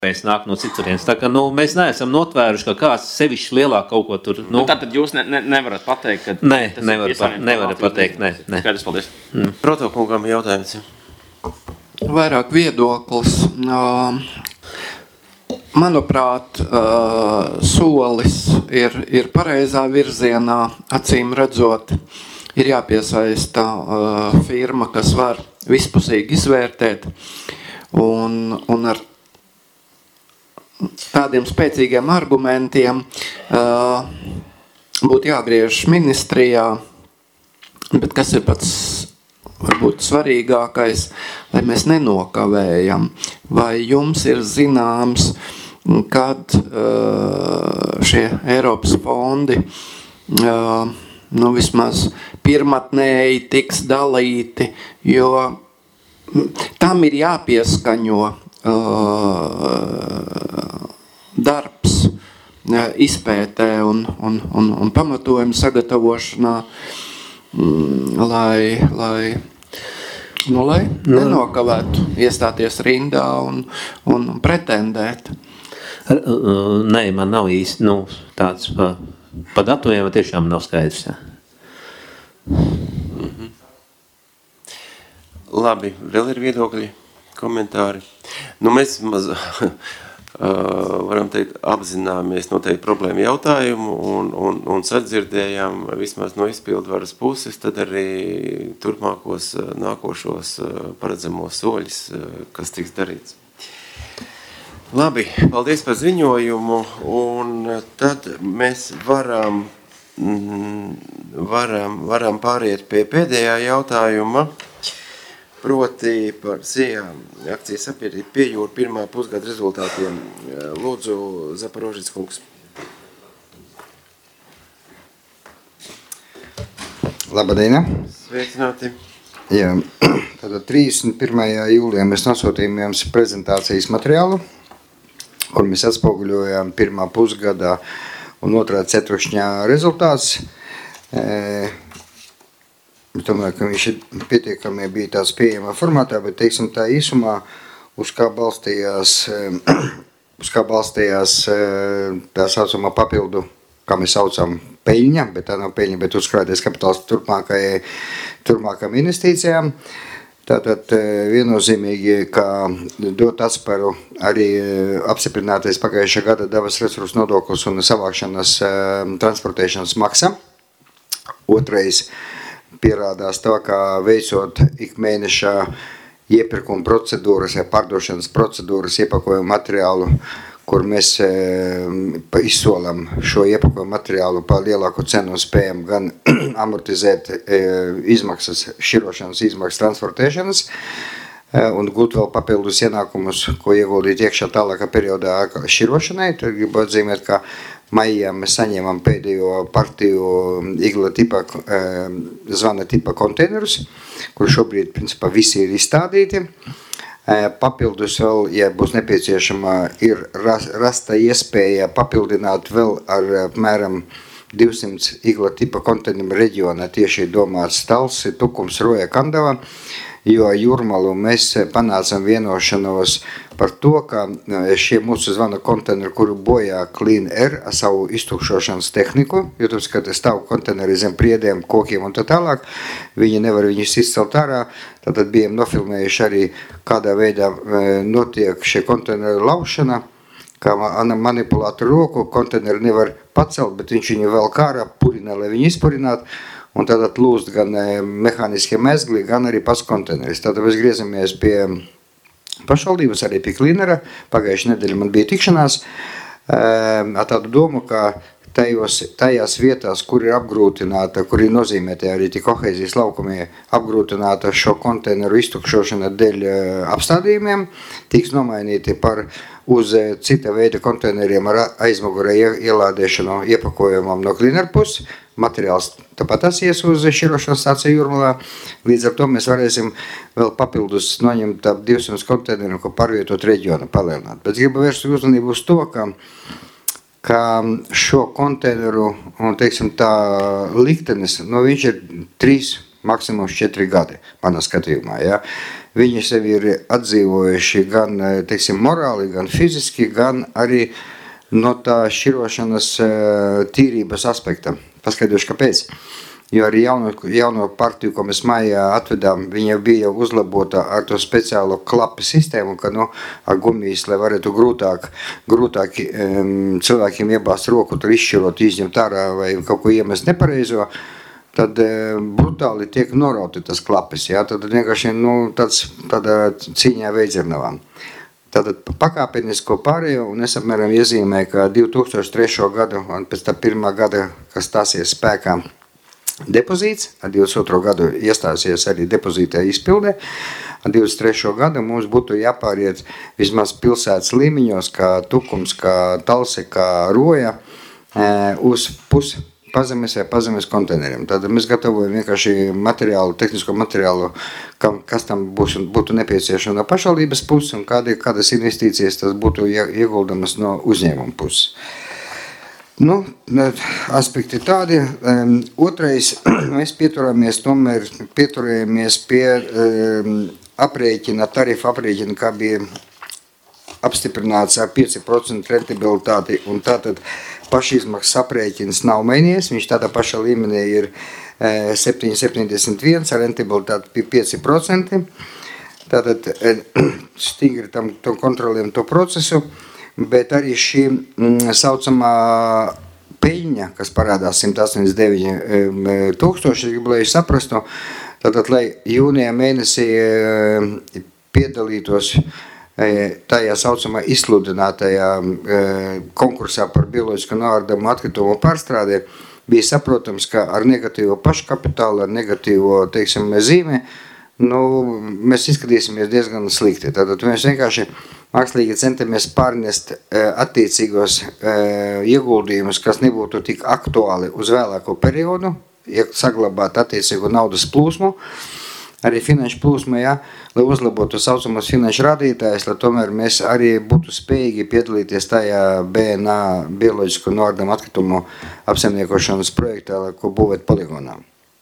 Mēs nāk no citurienes. Tā kā mēs neesam notvēruši, ka kāds sevišķi lielāk kaut ko tur... Tātad jūs nevarat pateikt, ka... Nē, nevaru pateikt, nē. Skaidrs, paldies. Protokungam jautājums. Vairāk viedoklis. Manuprāt, solis ir pareizā virzienā, acīm redzot, ir jāpiesaista firma, kas var vispusīgi izvērtēt, un ar tādiem spēcīgiem argumentiem būtu jāgriežas ministrijā, bet kas ir pats varbūt svarīgākais, lai mēs nenokavējam. Vai jums ir zināms, kad šie Eiropas fondi vismaz pirmatnēji tiks dalīti, jo tam ir jāpieskaņo darbs izpētē un pamatojuma sagatavošanā, lai nenokavētu iestāties rindā un pretendēt. Nē, man nav īsti tāds pa datumiem tiešām nav skaidrs. Jā. Labi, vēl ir viedokļi, komentāri. Mēs varam teikt, apzināmies noteikti problēmu jautājumu un sadzirdējām vismaz no izpildvaras puses, tad arī turpmākos nākošos paredzamos soļus, kas tiks darīts. Labi, paldies par ziņojumu, un tad mēs varam pāriet pie pēdējā jautājuma, proti par SIA akcijas sabiedrību Pie jūra pirmā pusgada rezultātiem. Lūdzu, Zaporožits kungs. Labadiena. Sveicināti. Jā, tātad 31. jūlijā mēs nosūtījām jums prezentācijas materiālu, kur mēs atspoguļojām pirmā pusgada un otrā ceturkšņā rezultāts. Es domāju, ka viņš pietiekami bija tāds pieejamā formātā, bet teiksim tā īsumā, uz kā balstījās tā saucamā papildu, kā mēs saucam, peļņa, bet tā nav peļņa, bet uzkrāties kapitāls turpmākām investīcijām. Tātad viennozīmīgi, ka dot atsparu arī apstiprinātais pagājušā gada devas resursu nodoklis un savākšanas transportēšanas maksa. Otrais pierādās tā, kā veicot ikmēneša iepirkuma procedūras vai pārdošanas procedūras iepakojumu materiālu, kur mēs izsolam šo iepakojumu materiālu par lielāku cenu un spējam gan amortizēt izmaksas, šķirošanas izmaksas transportēšanas un gūt vēl papildus ienākumus, ko ieguldīt iekšā tālākā periodā šķirošanai. Tad gribu atzīmēt, ka maijā mēs saņēmām pēdējo partiju igla tipa, zvana tipa konteinerus, kur šobrīd principā visi ir izstādīti. Papildus vēl, ja būs nepieciešama, ir rasta iespēja papildināt vēl ar apmēram 200 igla tipa konteineru reģionā tieši domāts Talsi, Tukums, Roja, Kandava, jo Jūrmalu mēs panācam vienošanos par to, ka šie mūsu zvana konteineri, kuru bojā Clean Air ar savu iztukšošanas tehniku, jo tas, ka stāv konteineri zem priediem, kokiem un tā tālāk, viņi nevar viņus izcelt ārā, tad bijām nofilmējuši arī, kādā veidā notiek šie konteineri laušana, kā manipulātu roku, konteineri nevar pacelt, bet viņš viņu vēl kārā purina, lai viņu izpurinātu, un tad atlūst gan mehāniskie mezgli, gan arī pats konteineris. Tātad mēs griezamies pie pašvaldības, arī pie Cleanera. Pagājušajā nedēļā man bija tikšanās ar tādu domu, ka tajās vietās, kur ir apgrūtināta, kur ir nozīmēti arī tie kohēzijas laukumie apgrūtināta šo konteineru iztukšošana dēļ apstādījumiem, tiks nomainīti uz cita veida konteineriem ar aizmugurē ielādēšanu iepakojumam no Cleaner puses. Materiāls tāpat ies uz šķirošanas stāciju Jūrmalā. Līdz ar to mēs varēsim vēl papildus noņemt 200 konteineru, ko pārvietot reģionu palielināt. Bet gribu vērst uzmanību uz to, ka šo konteineru, un teiksim tā liktenis, viņš ir 3, maksimums 4 gadi, manā skatījumā. Ja? viņi sevi ir atdzīvojuši gan, teiksim, morāli, gan fiziski, gan arī no tā šķirošanas tīrības aspekta. Paskaidrošu, kāpēc. Jo arī jauno partiju, ko mēs mājā atvedām, viņa bija uzlabota ar to speciālo klapu sistēmu, ka, ar gumijas, lai varētu grūtāk cilvēkiem iebāzt roku, tur izšķirot, izņemt ārā vai kaut ko iemest nepareizo, tad brutāli tiek norauti tas klapis, jā, tad vienkārši, tāda cīņā veidzernavām. Tātad pakāpenisko pārējo, un es apmēram iezīmēju, ka 2003. gadu, un pēc tā pirmā gada, kas stāsies spēkā, depozīts, ar 22. gadu iestāsies arī depozītē izpildē, ar 23. gadu mums būtu jāpāriet vismaz pilsētas līmeņos, kā Tukums, kā Talse, kā Roja, uz pazemes vai pazemes konteineriem. Tad mēs gatavojam vienkārši materiālu, tehnisko materiālu, kas tam būtu nepieciešama no pašvaldības puses un kādas investīcijas tas būtu ieguldamas no uzņēmuma puses. Aspekti tādi. Otrais, mēs pieturējamies pie tarifa aprēķina, kā bija apstiprināts ar 5% rentabilitāti, un tātad pašizmaksas aprēķins nav mainījies, viņš tādā pašā līmenī ir 7,71, ar rentabilitāti pie 5%. Tātad stingri tam kontrolējam to procesu. Bet arī šī saucamā peļņa, kas parādās 189 tūkstoši, gribu, lai saprastu, tātad, lai jūnijā mēnesī piedalītos tajā saucamā izsludinātajā konkursā par bioloģisko noārdamu atkritumu pārstrādē, bija saprotams, ka ar negatīvo paškapitālu, ar negatīvo, teiksim, zīmi, mēs izskatīsimies diezgan slikti. Tātad mēs vienkārši mākslīgi centamies pārnest attiecīgos ieguldījumus, kas nebūtu tik aktuāli uz vēlāko periodu, saglabāt attiecīgo naudas plūsmu, arī finanšu plūsmu, lai uzlabotu saucamos finanšu rādītājus, lai tomēr mēs arī būtu spējīgi piedalīties tajā BNA bioloģisko noārdamu atkritumu apsaimniekošanas projektā, ko būvēt poligonā.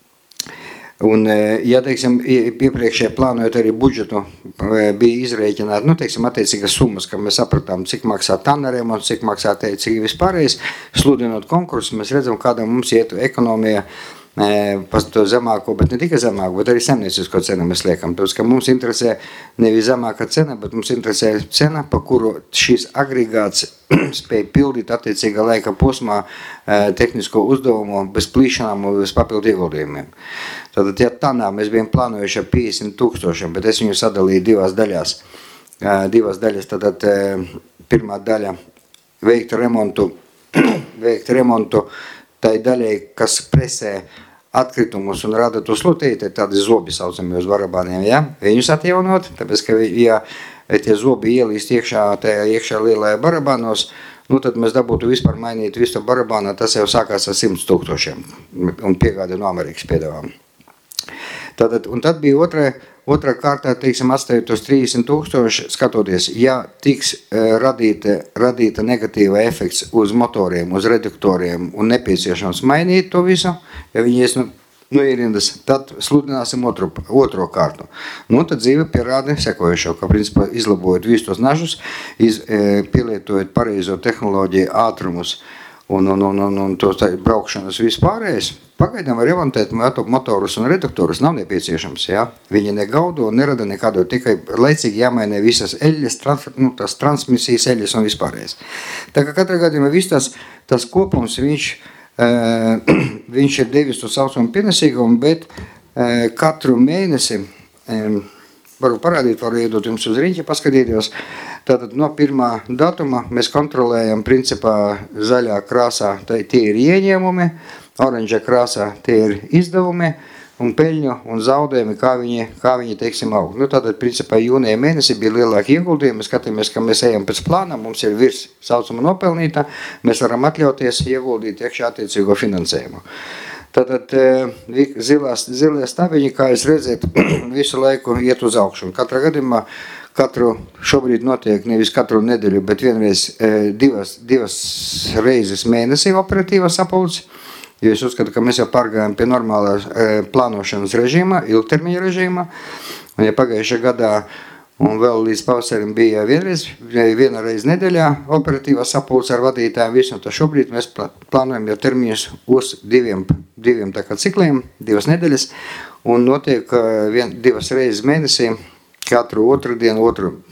Un, teiksim, iepriekšējā plānojot arī budžetu, bija izrēķināt, attiecīgas summas, ka mēs sapratām, cik maksā tanna remonts, cik maksā cik vispārējais. Sludinot konkursu, mēs redzam, kādā mums ietu ekonomija pa to zemāko, bet ne tikai zemāko, bet arī saimniecisko cenu mēs liekam. Tāpēc, ka mums interesē nevis zemāka cena, bet mums interesē cena, pa kuru šīs agregāts spēja pildīt attiecīgā laika posmā tehnisko uzdevumu bez plīšanām un bez papildu ieguldījumiem. Tātad, tanā mēs bijām plānojuši ar 50 tūkstošiem, bet es viņu sadalīju divās daļās. Tātad pirmā daļa veikt remontu tai daļai, kas presē atkritumus un rada to slutīti, tādi zobi saucami uz barabāniem, viņus atjaunot, tāpēc, ka tie zobi ielīst iekšā lielajā barabānos, tad mēs dabūtu vispār mainīt visu barabānu, tas jau sākās ar 100 tūkstošiem un piegādi no Amerikas piedāvām. Un tad bija otrā kārtā, teiksim, atstājot tos 30 tūkstoši, skatoties, tiks radīta negatīva efekts uz motoriem, uz reduktoriem un nepieciešams mainīt to visu, viņi ies ierindas, tad sludināsim otro kārtu. Tad dzīve pierāda sekojušo, ka principā izlabojot visus tos nažus, pielietojot pareizo tehnoloģiju ātrumus un to braukšanas vispārējais, pagaidām var remontēt motorus un reduktorus, nav nepieciešams, Viņi negaudo, nerada nekādu, tikai laicīgi jāmaina visas eļļas, tās transmisijas eļļas un vispārējais. Tā kā katrā gadījumā viss tas kopums, viņš ir devis to saucamu pienesīgumu, bet katru mēnesi, varu parādīt, varu iedot jums uz riņķi, paskatīties. Tātad no pirmā datuma mēs kontrolējam principā zaļā krāsā, tie ir ieņēmumi, oranžā krāsā tie ir izdevumi un peļņu un zaudējumi, kā viņi teiksim, aug. Tātad principā jūnijā mēnesī bija lielāki ieguldījumi, mēs skatāmies, ka mēs ejam pēc plāna, mums ir virs saucama nopelnīta, mēs varam atļauties ieguldīt iekšā attiecīgo finansējumu. Tātad zilie stabiņi, kā jūs redzat, visu laiku iet uz augšu. Un katrā gadījumā, šobrīd notiek nevis katru nedēļu, bet vienreiz divas reizes mēnesī operatīvas sapulces, jo es uzskatu, ka mēs jau pārgājām pie normālā plānošanas režīma, ilgtermiņa režīma, un ja pagājušajā gadā un vēl līdz pavasarim bija viena reize nedēļā operatīvā sapulce ar vadītājiem visu, un tad šobrīd mēs plānojam jau termiņus uz diviem tā kā cikliem, 2 nedēļas, un notiek 2 reizes mēnesī, katru otrdienu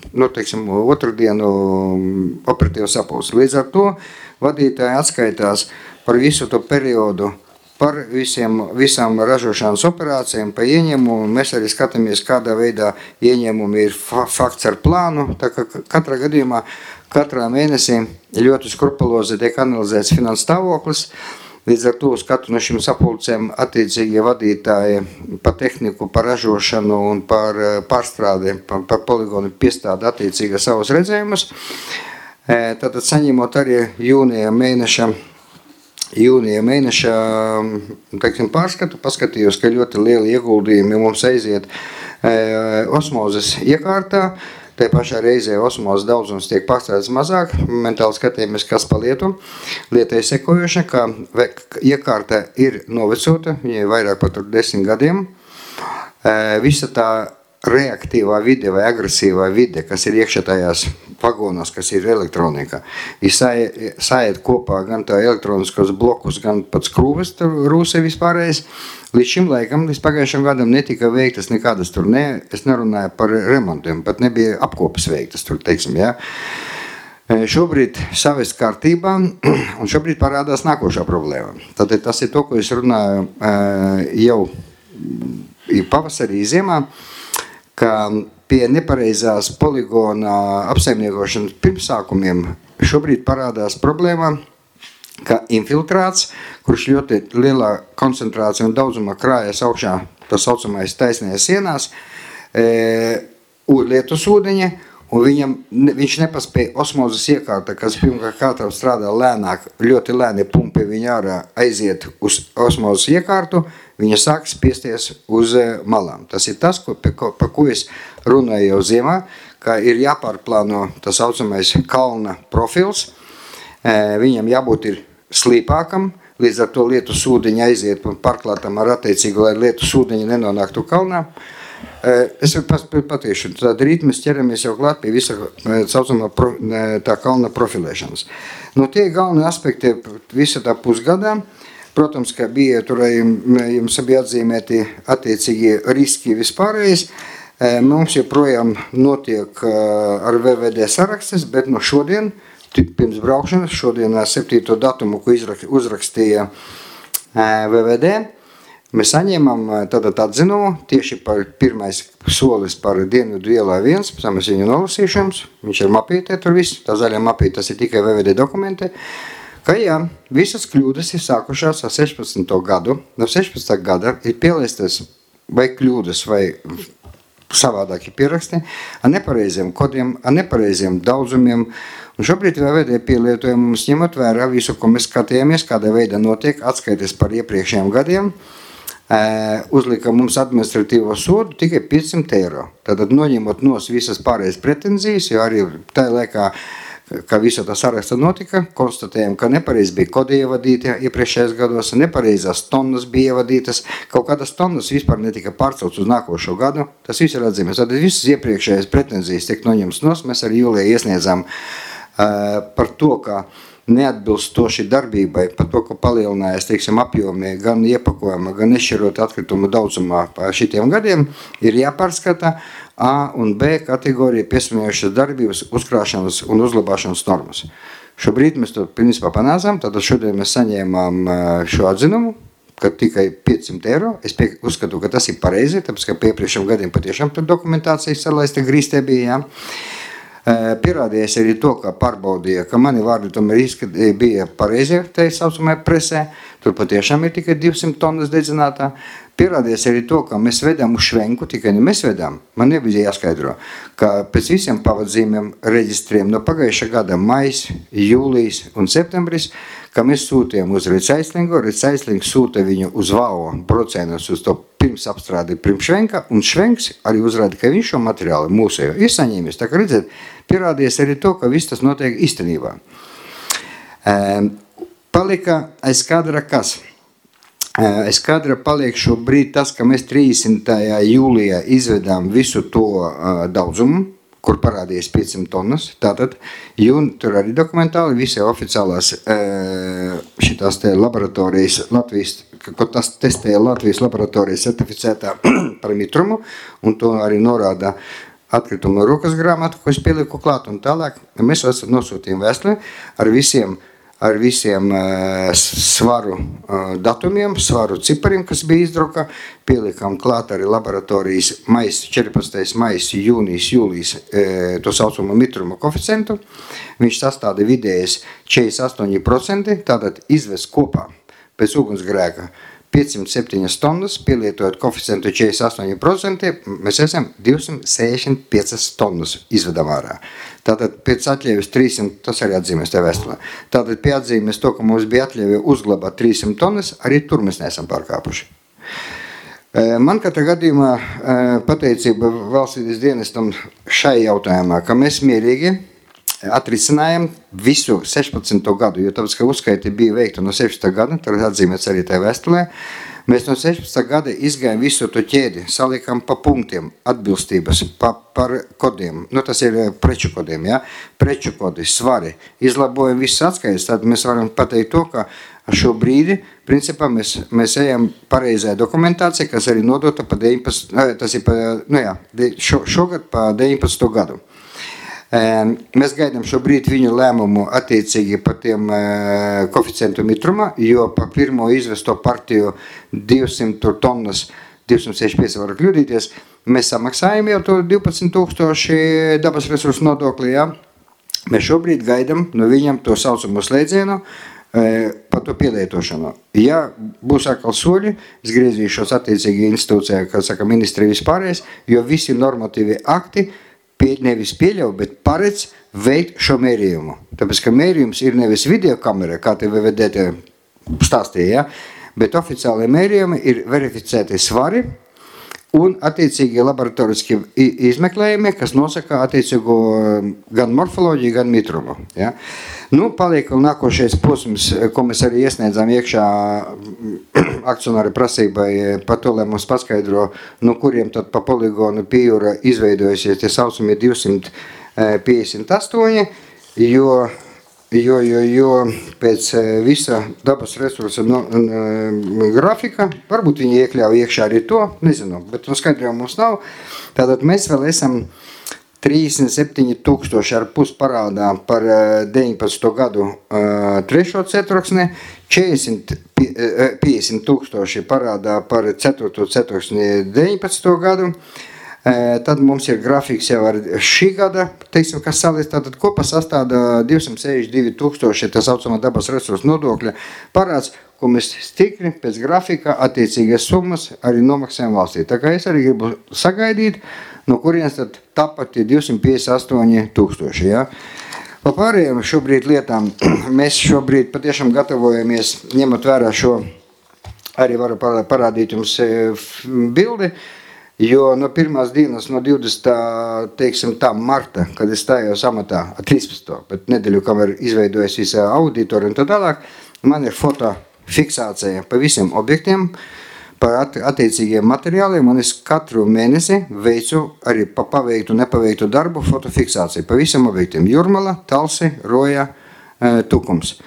operatīvā sapulce. Līdz ar to vadītāji atskaitās par visu to periodu, par visām ražošanas operācijām, pa ieņēmumu. Mēs arī skatāmies, kādā veidā ieņēmumi ir fakts ar plānu. Tā kā katrā gadījumā, katrā mēnesī ļoti skrupulozi tiek analizēts finanses stāvoklis. Līdz ar to uz katru no šīm sapulcēm attiecīgie vadītāji par tehniku, par ražošanu un par pārstrādi, par poligonu piestāda attiecīgi savus redzējumus. Tātad saņemot arī jūnija mēneša teiksim, pārskatu, paskatījos, ka ļoti lieli ieguldījumi mums aiziet osmozes iekārtā. Te pašā reizē osmozes daudzums tiek pārstrādāts mazāk. Mentāli skatījāmies, kas pa lietu. Lietai sekojoša, ka iekārta ir novecota, viņai vairāk par 10 gadiem. Visa tā reaktīvā vide vai agresīvā vide, kas ir iekšā tajās vagonos, kas ir elektronika, ir saēt kopā gan tā elektroniskos blokus, gan pat skrūves rūsē vispārējais. Līdz šim laikam, līdz pagājušam gadam netika veiktas nekādas tur, es nerunāju par remontiem, pat nebija apkopes veiktas tur, teiksim, jā. Šobrīd savest kārtībā, un šobrīd parādās nākošā problēma. Tātad tas ir to, ko es runāju jau pavasarī ziemā, ka pie nepareizās poligona apsaimniekošanas pirmsākumiem šobrīd parādās problēma, ka infiltrāts, kurš ļoti lielā koncentrācija un daudzumā krājas augšā, tā saucamais taisnējās sienās, lietus ūdeņa, un viņš nepaspēja osmozes iekārta, kas pirmkārt katram strādā lēnāk, ļoti lēni pumpi viņa ārā aiziet uz osmozes iekārtu, viņa sāk spiesties uz malām. Tas ir tas, par ko es runāju jau ziemā, ka ir jāpārplāno tas saucamais kalna profils. Viņam jābūt ir slīpākam, līdz ar to lietus ūdeņi aiziet un pārklātam ar attiecīgu, lai lietus ūdeņi nenonāktu kalnā. Es patīšu, tad rīt mēs ķeramies jau klāt pie visa saucamā tā kalna profilēšanas. Tie galvenie aspekti visa tā pusgadā. Protams, ka bija tur jums bija atzīmēti attiecīgi riski vispārējais. Mums joprojām notiek ar VVD sarakstes, bet no šodien, pirms braukšanas, šodien 7. datumu, ko uzrakstīja VVD, mēs saņēmām tātad atzinumu tieši par pirmais solis par Dienvidu ielā 1, pēc tam es viņu nolasīšu jums, viņš ir mapītē tur viss, tā zaļā mapīte, tas ir tikai VVD dokumenti, ka jā, visas kļūdas ir sākušās ar 16. gadu, no 16. gada ir pielaistas vai kļūdas vai savādāki pieraksti ar nepareiziem kodiem, ar nepareiziem daudzumiem, un šobrīd VVD pielietojam mums ņemot vērā visu, ko mēs skatījāmies, kādā veidā notiek atskaites par iepriekšējiem gadiem, uzlika mums administratīvo sodu tikai 500 eiro. Tātad noņemot nos visas pārējais pretenzijas, jo arī tajā laikā, ka visa tā saraksta notika, konstatējam, ka nepareiz bija kodi ievadīti iepriekšējos gados, nepareizās tonnas bija ievadītas, kaut kādas tonnas vispār netika pārcelts uz nākošo gadu, tas viss ir atzīmēs. Tad visas iepriekšējās pretenzijas tiek noņemts nos, mēs arī jūlijā iesniedzām par to, ka neatbilstoši darbībai, par to, ka palielinājās, teiksim, apjomi gan iepakojuma, gan nešķirot atkritumu daudzumā par šitiem gadiem, ir jāpārskata A un B kategorija piesamienojušas darbības, uzkrāšanas un uzlabāšanas normas. Šobrīd mēs to principā panācām, tātad šodien mēs saņēmām šo atzinumu, ka tikai 500 eiro. Es uzskatu, ka tas ir pareizi, tāpēc, ka piepriekšējiem gadiem patiešām tur dokumentācija salaista grīstē bija, jā. Pierādījās arī to, ka pārbaudīja, ka mani vārdi tomēr bija pareizie, tā saucamajā presē, tur patiešām ir tikai 200 tonnas dedzinātā. Pierādījās arī to, ka mēs vedām uz švenku, tikai ne mēs vedām, man nebija jāskaidro, ka pēc visiem pavadzīmiem reģistriem no pagājušā gada maijs, jūlijs un septembris, ka mēs sūtījām uz recyclingu, recycling sūta viņu uz VAO braucienos uz to pirms apstrādi pirms švenka, un švenks arī uzrāda, ka viņš šo materiālu mūsējo ir saņēmis. Tā kā redzēt, pierādījās arī to, ka viss tas notiek īstenībā. Palika aiz kadra kas? Skaidra paliek šobrīd tas, ka mēs 30. jūlijā izvedām visu to daudzumu, kur parādījies 500 tonnas. Tātad, tur arī dokumentāli visi oficiālās šitās te laboratorijas Latvijas, ko tas testēja Latvijas laboratorijas certificētā par mitrumu, un to arī norāda atkritumu rokas grāmatu, ko es pieliku klāt un tālāk. Mēs nosūtījām vēstuli ar visiem svaru datumiem, svaru cipariem, kas bija izdruka, pielikām klāt arī laboratorijas 14. maijs, jūnijas, jūlijas to saucamo mitruma koeficientu. Viņš sastāda vidējais 48%, tātad izvest kopā pēc ugunsgrēka 507 tonnas, pielietojot koeficientu 48%, mēs esam 265 tonnas izvedam ārā. Tātad pēc atļaujas 300, tas arī atzīmēs te vēstulē. Tātad pie atzīmēs to, ka mums bija atļauja uzglabāt 300 tonnas, arī tur mēs neesam pārkāpuši. Man katrā gadījumā pateicība valstības dienestam šai jautājumā, ka mēs mierīgi atrisinājām visu 16. gadu, jo tāpēc, ka uzskaiti bija veikta no 16. gada, tad atzīmēts arī tajā vēstulē. Mēs no 16. gada izgājām visu to ķēdi, salikām pa punktiem atbilstības, par kodiem, tas ir preču kodiem, ja? Preču kodi, svari, izlabojam visus atskaitas, tad mēs varam pateikt to, ka šobrīd, principā, mēs ejam pareizajā dokumentācijā, kas arī nodota pa 19, tas ir šogad pa 19. gadu. Mēs gaidām šobrīd viņu lēmumu attiecīgi par tiem koeficientu mitruma, jo pa pirmo izvesto partiju 200 tonnas, 265 var kļūdīties, mēs samaksājam jau to 12,000 dabas resursu nodokli, ja? Mēs šobrīd gaidām no viņam to saucamo slēdzienu par to pielietošanu. Ja būs atkal soļi, es griezīšos attiecīgi institūcijā, kā saka ministri vispārējais, jo visi normatīvi akti nevis pieļauj, bet paredz veikt šo mērījumu. Tāpēc, ka mērījums ir nevis videokamera, kā te VVD stāstīja, bet oficiāli mērījumi ir verificēti svari un attiecīgi laboratoriski izmeklējumi, kas nosaka attiecīgo gan morfoloģiju, gan mitrumu. Ja? Paliek vēl nākošais posms, ko mēs arī iesniedzām iekšā akcionāri prasībai par to, lai mums paskaidro, no kuriem tad pa poligonu pie jūra izveidojusies tie saucamie 258, jo pēc visa dabas resursa grafika, varbūt viņi iekļauj iekšā arī to, nezinu, bet skaidrojuma mums nav. Tātad mēs vēl esam 37,500 parādā par 19. gadu 3. ceturksni, 50,000 parādā par 4. ceturksni 19. gadu. Tad mums ir grafiks jau ar šī gada, teiksim, kas salīdz, tātad kopā sastāda 262,000, tā saucamā dabas resursu nodokļa parāds, ko mēs stikri pēc grafika attiecīgās summas arī nomaksājam valstī. Tā kā es arī gribu sagaidīt, no kurienes tad tāpat ir 258,000, ja? Pa pārējiem šobrīd lietām mēs šobrīd patiešām gatavojamies, ņemot vērā šo, arī varu parādīt jums bildi, jo no pirmās dienas, no 20. teiksim tā marta, kad es stājos amatā, 13. bet nedēļu, kamēr izveidojas visa auditori un tā tālāk, man ir fotofiksācija pa visiem objektiem, par attiecīgiem materiāliem, un es katru mēnesi veicu arī pa paveiktu, nepaveiktu darbu fotofiksāciju pa visiem objektiem. Jūrmala, Talsi, Roja, Tukums.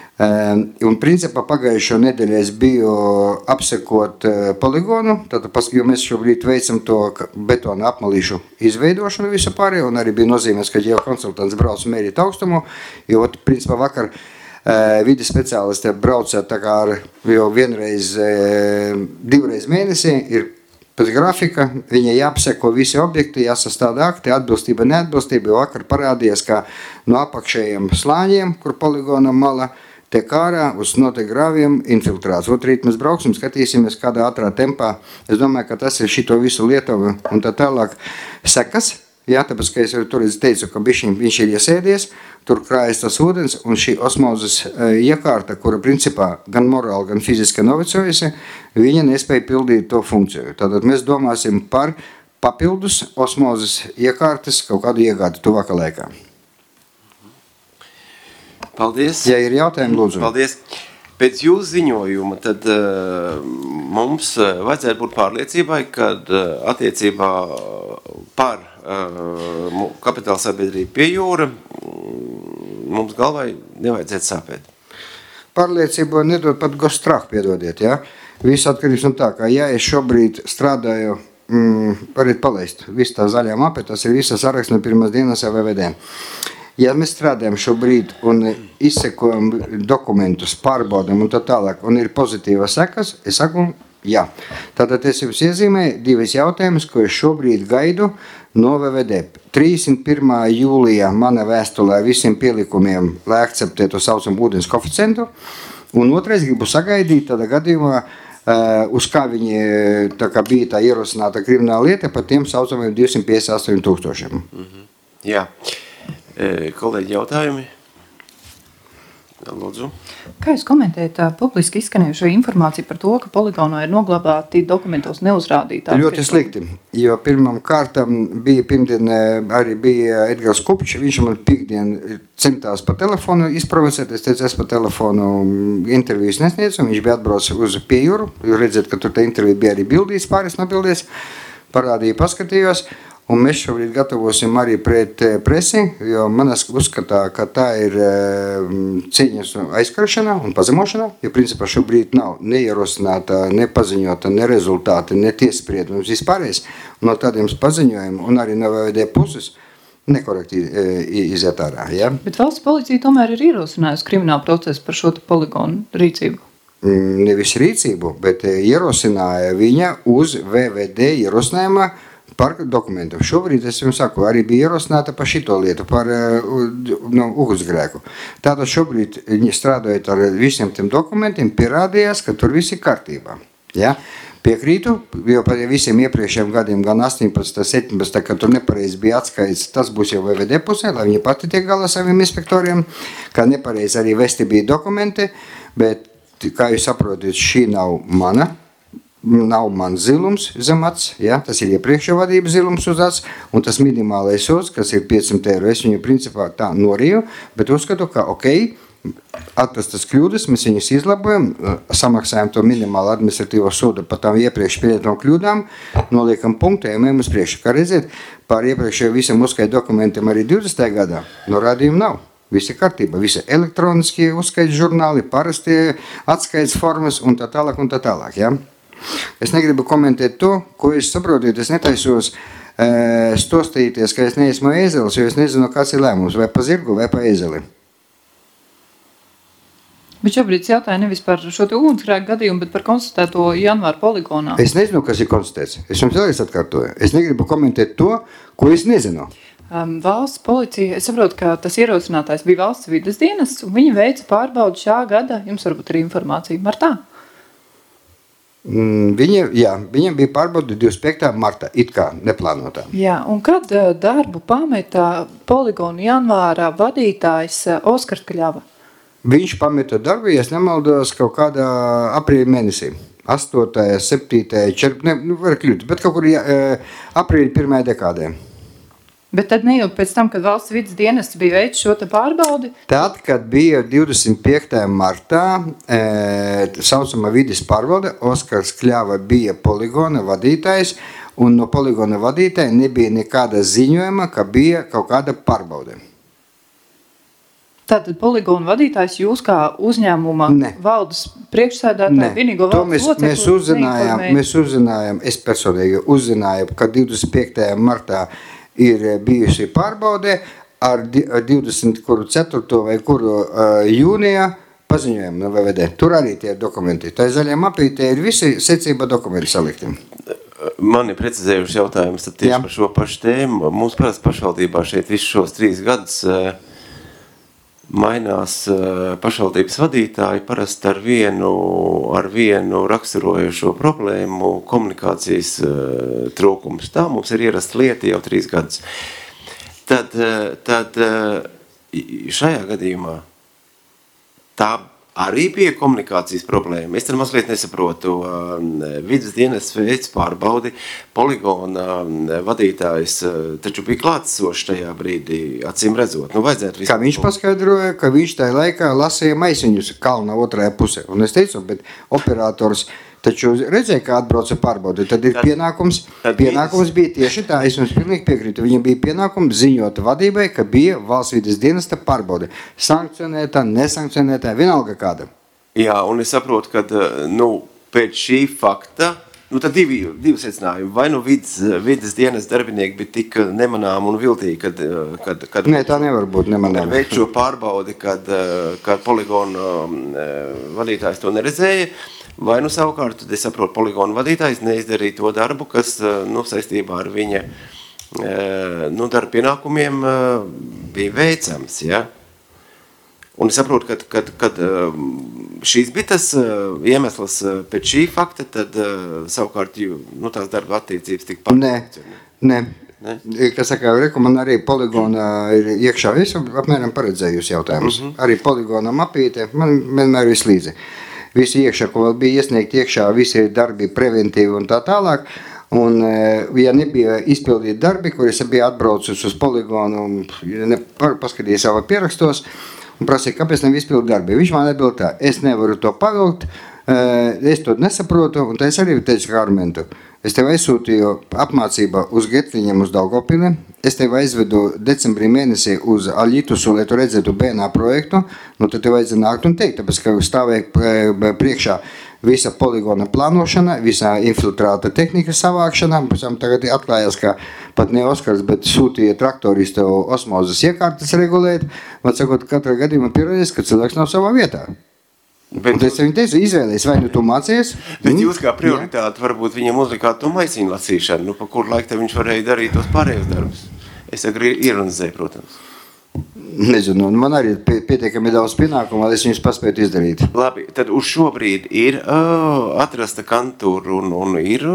Un principā pagājušo nedēļu es biju apsekot poligonu, jo mēs šobrīd veicam to betona apmalīšu izveidošanu visu pārējo, un arī bija nozīmēs, ka jau konsultants brauc mērīt augstumu, jo principā vakar vides speciālisti brauca tā kā jau vienreiz, divreiz mēnesī, ir pēc grafika, viņa jāapseko visi objekti, jāsastāda akti, atbilstība, neatbilstība, jo vakar parādījās, ka no apakšējiem slāņiem, kur poligona mala, tiek ārā uz notiek grāviem infiltrāts. Otrīt mēs brauksim, skatīsimies, kādā ātrā tempā. Es domāju, ka tas ir šito visu Lietuvu un tā tālāk sekas. Jā, tāpēc, ka es tur teicu, ka viņš ir iesēdies, tur krājas tas ūdens, un šī osmozes iekārta, kura principā gan morāli, gan fiziski novecojusi, viņa nespēja pildīt to funkciju. Tātad mēs domāsim par papildus osmozes iekārtas kaut kādu iegādi tuvākā laikā. Paldies. Ja ir jautājumi, lūdzu. Paldies. Pēc jūsu ziņojuma tad mums vajadzētu būt pārliecībai, kad attiecībā par kapitāla sabiedrību Pie jūra mums galvai nevajadzētu sāpēt. Pārliecību nedod pat gostrāk, piedodiet, ja? Viss atkarīgs no tā, ka ja es šobrīd strādāju, varat palaist, viss tā zaļā mape, tas ir visas saraksts no pirmās dienas VVD. Ja mēs strādājam šobrīd un izsekojam dokumentus, pārbaudam un tā tālāk, un ir pozitīva sekas, es saku, jā. Tātad es jums iezīmēju divas jautājumus, ko es šobrīd gaidu no VVD. 31. jūlijā mana vēstulē visiem pielikumiem, lai akceptētu saucam ūdens koeficientu, un otrais gribu sagaidīt tādā gadījumā, uz kā viņi tā kā bija tā ierosināta krimināla lieta par tiem saucamiem 258 000. Jā. Kolēģi jautājumi? Lūdzu. Kā jūs komentējat publiski izskanējušo informāciju par to, ka poligonā ir noglabāti dokumentos neuzrādītā? Ļoti slikti, jo pirmam kārtam bija pirmdien, arī bija Edgars Kupčs, viņš man piekdien centās pa telefonu izprovocēt, es teicu, es pa telefonu intervijas nesniedzu, un viņš bija atbraucis uz Pie jūru, jo redzēt, ka tur tā intervija bija arī bildīs, pāris no bildīs, parādīja, paskatījos. Un mēs šobrīd gatavosim arī pret presi, jo manas uzskatā, ka tā ir cīņas aizkaršana un pazemošana, jo principā šobrīd nav neierosināta, nepaziņota, ne rezultāti, ne tiesaspriedums vispārējais. No tādiem paziņojumiem un arī no VVD puses nekorekti iziet ārā. Ja? Bet valsts policija tomēr ir ierosinājusi kriminālu procesu par šo poligonu rīcību. Nevis rīcību, bet ierosināja viņa uz VVD ierosinājumā par dokumentu. Šobrīd es jums saku, arī bija ierosināta par šito lietu, par ugunsgrēku. Tātad šobrīd strādājot ar visiem tiem dokumentiem, pierādījās, ka tur viss ir kārtībā. Ja? Piekrītu, jo par visiem iepriekšējiem gadiem, gan 18, 17, kad tur nepareizi bija atskaits, tas būs jau VVD pusē, lai viņi pati tiek galā saviem inspektoriem, kā nepareizi arī vesti bija dokumenti, bet, kā jūs saprotat, šī nav man zilums zem acs, ja? Tas ir iepriekšējā vadības zilums uz acs, un tas minimālais sods, kas ir 500 eiro, es viņu principā tā norīju, bet uzskatu, ka atrastas kļūdas, mēs viņus izlabojam, samaksājam to minimālu administratīvo sodu par tām iepriekš pieļautām kļūdām, noliekam punktējumiem uz priekšu. Kā redziet, pār iepriekšējo visam uzskait dokumentiem arī 20. gadā norādījumu nav. Visi kārtība, visi elektroniskie uzskaits žurnāli, parastie atskaits formas un tā tālāk, ja? Es negribu komentēt to, ko es saprotu, es netaisos stostīties, ka es neesmu ēzelis, jo es nezinu, kāds ir lēmums, vai pa zirgu, vai pa ēzeli. Bet šobrīd jautāja nevis par šo ugunsgrēku gadījumu, bet par konstatēto janvāru poligonā. Es nezinu, kas ir konstatēts. Es jums vēlreiz atkārtoju. Es negribu komentēt to, ko es nezinu. Valsts policija, es saprotu, ka tas ierosinātājs bija valsts vides dienests, un viņi veica pārbaudu šā gada, jums varbūt ir informācija, var tā? Viņam bija pārbauda 25. martā, it kā neplānotā. Jā, un kad darbu pameta poligonu janvārā vadītājs Oskars Kļava? Viņš pameta darbu, ja es nemaldos, kaut kādā aprīļa mēnesī. 8., 7., 4., var kļūt, bet kaut kur aprīļa 1. dekādē. Bet tad neilgi pēc tam, kad valsts vides dienests bija veicis šo te pārbaudi? Tad, kad bija 25. martā saucamā vides pārbaude, Oskars Kļava bija poligona vadītājs, un no poligona vadītāja nebija nekāda ziņojuma, ka bija kaut kāda pārbaude. Tātad poligona vadītājs jūs kā uzņēmuma valdes priekšsēdētāji, vienīgo valdes locekli mēs uzzinājām, es personīgi uzzināju, ka 25. martā ir bijusi pārbaude ar 24. vai kuru jūnijā paziņojumu no VVD. Tur arī tie dokumenti. Tā zaļā mapīte ir visi secība dokumenti salikti. Man ir precizējuši jautājums tad tieši par šo pašu tēmu. Mums parasti pašvaldībā šeit visus šos 3 gadus mainās pašvaldības vadītāji parasti ar vienu raksturojošo problēmu komunikācijas trūkums. Tā mums ir ierasta lieta jau 3 gadus. Tad šajā gadījumā tā arī bija komunikācijas problēma. Es tad mazliet nesaprotu. Vides dienas veids pārbaudi, poligona vadītājs taču bija klātsošs tajā brīdī, acīm redzot. Nu, vajadzētu Kā viņš paskaidroja, ka viņš tajā laikā lasīja maisiņus kalna otrajā pusē. Un es teicu, bet operators taču redzēja, kā atbrauca pārbaudi. Tad ir pienākums bija tieši tā, es jums pilnīgi piekrītu. Viņam bija pienākums ziņot vadībai, ka bija valsts vides dienesta pārbaude. Sankcionētā, nesankcionētā, vienalga kāda. Jā, un es saprotu, ka pēc šī fakta, tad divi secinājumi. Vai vides dienas darbinieki bija tik nemanām un viltīgi, kad Nē, tā nevar būt nemanām. Veic šo pārbaudi, kad poligona vadītājs to neredzēja. Vai savukārt, tad es saprotu, poligona vadītājs neizdarīja to darbu, kas saistībā ar viņa darba pienākumiem bija veicams. Ja? Un es saprotu, kad šīs bija tas iemesls pēc šī fakta, tad savukārt tās darba attiecības tika pārfekcionētas. Nē. Kas saka, man arī poligona ir iekšā, es apmēram paredzējusi jautājumus. Arī poligona mapīte, man vienmēr viss līdzi. Visi iekšā, ko vēl bija iesniegt iekšā, visi darbi preventīvi un tā tālāk. Un, ja nebija izpildīti darbi, kur es biju atbraucis uz poligonu un paskatīju savā pierakstos un prasīju, kāpēc nav izpildīti darbi. Viņš man atbild tā, es nevaru to pavilkt, es to nesaprotu, un tā es arī teicu kā argumentu. Es tev aizsūtīju apmācībā uz Getliņiem uz Daugavpili, es tev aizvedu decembrī mēnesī uz Aļitusu, lai tu redzētu BNA projektu, tad tev vajadzēja nākt un teikt, tāpēc, ka stāvēja priekšā visa poligona plānošana, visa infiltrāta tehnika savākšana, pēc tam tagad atklājās, ka pat ne Oskars, bet sūtīja traktoristu osmozes iekārtas regulēt, sakot, katra gadījumā pierādījis, ka cilvēks nav savā vietā. Bet es viņu teicu, izvēlēs, vai tu mācies? Bet jūs kā prioritāti varbūt viņam uzlikāt to maisiņu lasīšanu, pa kuru laiku viņš varēja darīt tos pārējos darbus. Es arī ironizēju, protams. Nezinu, man arī pietiekami daudz pienākumu, lai es viņus paspētu izdarīt. Labi, tad uz šobrīd ir atrasta kantūra un ir...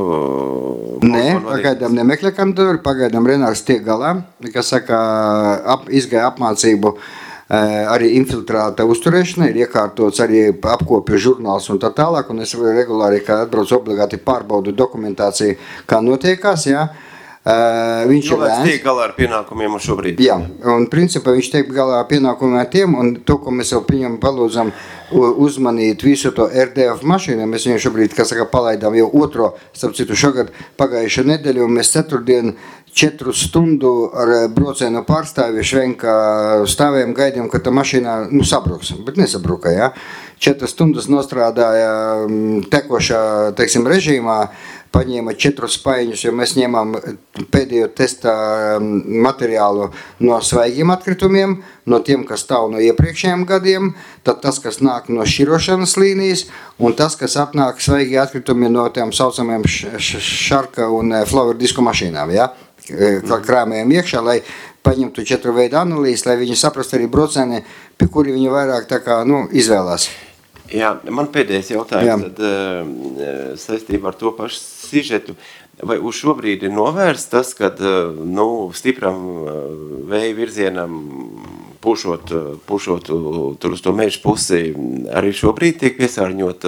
Nē, pagaidām nemeklē kantūru, pagaidām Renārs tiek galā, kas saka, izgāja apmācību arī infiltrāta uzturēšana, ir iekārtots arī apkopju žurnāls un tā tālāk, un es regulāri, kā atbraucu obligāti pārbaudu dokumentāciju, kā notiekās, jā. Viņš ir lēns. Tiek galā ar pienākumiem uz šobrīd. Jā, un principā viņš tiek galā ar pienākumiem ar tiem, un to, ko mēs jau viņam palūdzam uzmanīt visu to RDF mašīnu, mēs viņu šobrīd, kā saka, palaidām jau otro, starp citu šogad pagājušo nedēļu, un mēs ceturtdien 4 stundu ar braucienu pārstāvi Švenka stāvējam, gaidījām, ka tā mašīna sabruks, bet nesabruka, ja? 4 stundas nostrādāja tekošā, teiksim, režīmā, paņēma 4 spaiņus, jo mēs ņēmām pēdējo testa materiālu no svaigiem atkritumiem, no tiem, kas stāv no iepriekšējiem gadiem, tad tas, kas nāk no šķirošanas līnijas, un tas, kas atnāk svaigi atkritumi no tiem saucamiem šarka un flower disku mašīnām, ja? Krāmējam iekšā, lai paņemtu 4 veidu analīzes, lai viņi saprast arī braucēni, pie kuri viņi vairāk tā kā, izvēlās. Jā, man pēdējais jautājums, tad saistībā ar to pašu sižetu, vai uz šobrīd ir novērsts tas, kad stipram vēja virzienam pušot tur uz to mežu pusi, arī šobrīd tiek piesārņot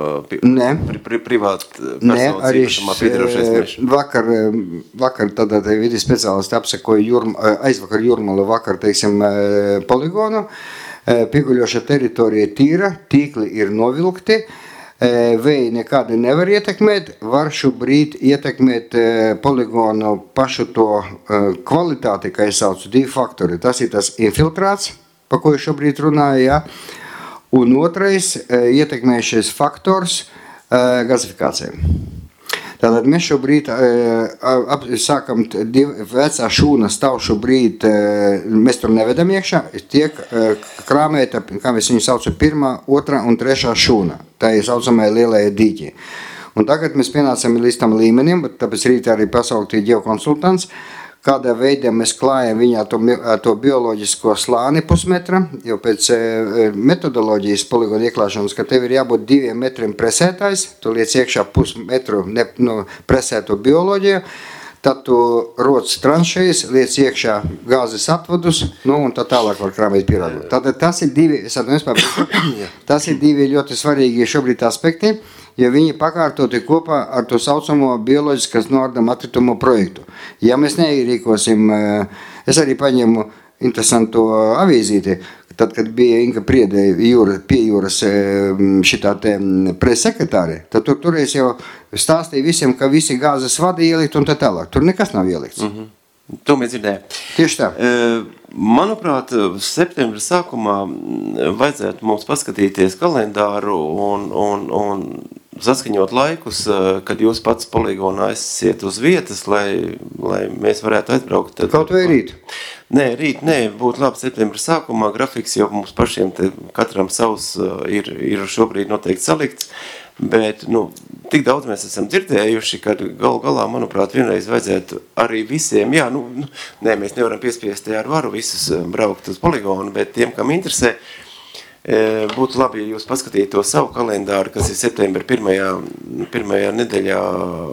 privāta personas īpašumā piedarošais mežs? Vakar tādā vidi speciālisti apsekoja aizvakar Jūrmala vakar, teiksim, poligonu. Pieguļoša teritorija tīra, tīkli ir novilkti, vēji nekādi nevar ietekmēt, var šobrīd ietekmēt poligonu pašu to kvalitāti, kā es saucu, 2 faktori. Tas ir tas infiltrāts, pa ko es šobrīd runāju, ja? Un otrais ietekmējušies faktors gazifikācija. Tātad mēs šobrīd sākam vecā šūna stāv šobrīd, mēs tur nevedam iekšā, tiek krāmēta, kā mēs viņu saucu, 1., 2. un 3. šūna. Tā ir saucamai lielajai dīķi. Un tagad mēs pienācam līdz tam līmenim, tāpēc rīt arī pasaukti ģeokonsultants, kādā veidā mēs klājam viņā to bioloģisko slāni pusmetra, jo pēc metodoloģijas poligona ieklāšanas, ka tev ir jābūt 2 metriem presētājs, tu liec iekšā pusmetru presēto bioloģiju, tad tu roc tranšējas, liec iekšā gāzes atvadus, un tā tālāk var krāmēt pierādu. Tātad tas ir divi ļoti svarīgi šobrīd aspekti, jo viņi pakārtoti kopā ar to saucamo bioloģiskas nordam atkritumu projektu. Ja mēs neierīkosim, es arī paņemu interesantu avīzīti, tad, kad bija Inga Priede pie jūras šitā te pressekretāri, tad toreiz jau stāstīja visiem, ka visi gāzes vadi ielikt un tā tālāk. Tur nekas nav ielikts. To mēs dzirdējām. Tieši tā. Manuprāt, septembra sākumā vajadzētu mums paskatīties kalendāru un saskaņot laikus, kad jūs pats poligonā esiet uz vietas, lai mēs varētu aizbraukt. Tad, kaut vai rīt? Nē, rīt būtu labi septembra sākumā. Grafiks jau mums pašiem katram savs ir šobrīd noteikti salikts. Bet, tik daudz mēs esam dzirdējuši, ka galā, manuprāt, vienreiz vajadzētu arī visiem, mēs nevaram piespiest ar varu visus braukt uz poligonu, bet tiem, kam interesē, būtu labi, ja jūs paskatītu to savu kalendāru, kas ir septembra pirmajā nedēļā,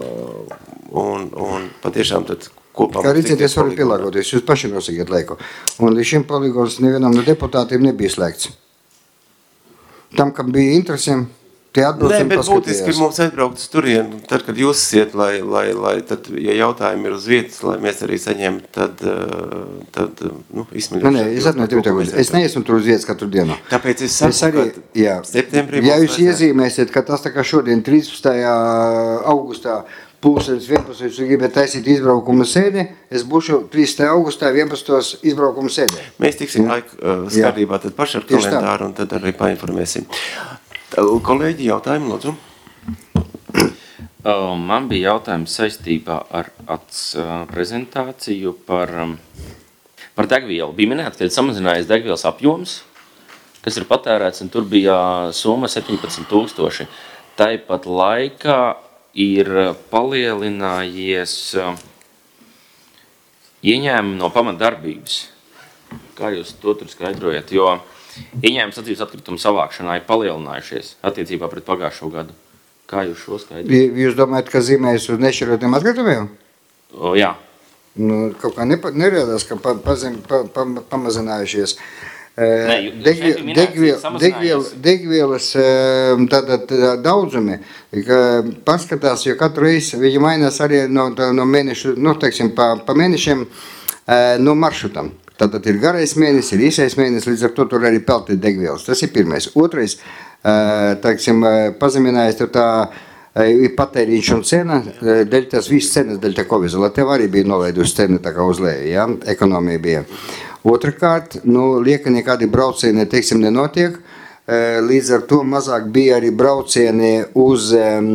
un patiešām tad kopā... Kā rīcieties, varat pielāgoties, jūs paši nosakiet laiku. Un līdz šim poligons nevienam no deputātiem nebija slēgts. Tam, kam bija interesēm, nē, bet būtiski ir mums aizbraukt uz turienu, tad, kad jūs esiet, lai tad, ja jautājumi ir uz vietas, lai mēs arī saņemt, tad izsmeļošu. Nē, es atnēju tev, es neesmu tur uz vietas katru dienu. Tāpēc es saku, ka septembrī... Ja jūs iezīmēsiet, ka tas tā kā šodien 13. augustā pulkstenis 11. jūs gribat taisīt izbraukumu sēdi, es būšu 13. augustā 11. izbraukumu sēdē. Mēs tiksim laiku skatībā tad paši ar kalendāru un tad arī painformēsim. Kolēģi, jautājumi, lūdzu. Man bija jautājums saistībā ar prezentāciju par degvielu. Bija minēts, ka ir samazinājies degvielas apjoms, kas ir patērēts, un tur bija summa 17,000. Tāpat laikā ir palielinājies ieņēmumi no pamatdarbības. Kā jūs to tur skaidrojat? Jo ieņēmumi sadzīves atkritumu savākšanā ir palielinājušies attiecībā pret pagājušo gadu. Kā jūs šo skaidrojat? Jūs domājat, ka zīmējas uz nešķirotiem atkritumiem? Jā. Kaut kā neredās, ka pamazinājušies. Degvielas daudzumi, paskatās, jo katru reizi viņi mainās arī no mēnešu, pa mēnešiem no maršrutam. Tātad ir garais mēnesis, ir īsais mēnesis, līdz ar to tur arī peltīt degvielas. Tas ir pirmais. Otrais, pazeminājās tur tā patēriņš un cena, dēļ tās visas cenas, dēļ tā Covid. Tev arī bija nolaidusi cena tā kā uz leju, ja? Ekonomija bija. Otrakārt, lieka nekādi braucieni, nenotiek. Līdz ar to mazāk bija arī braucieni uz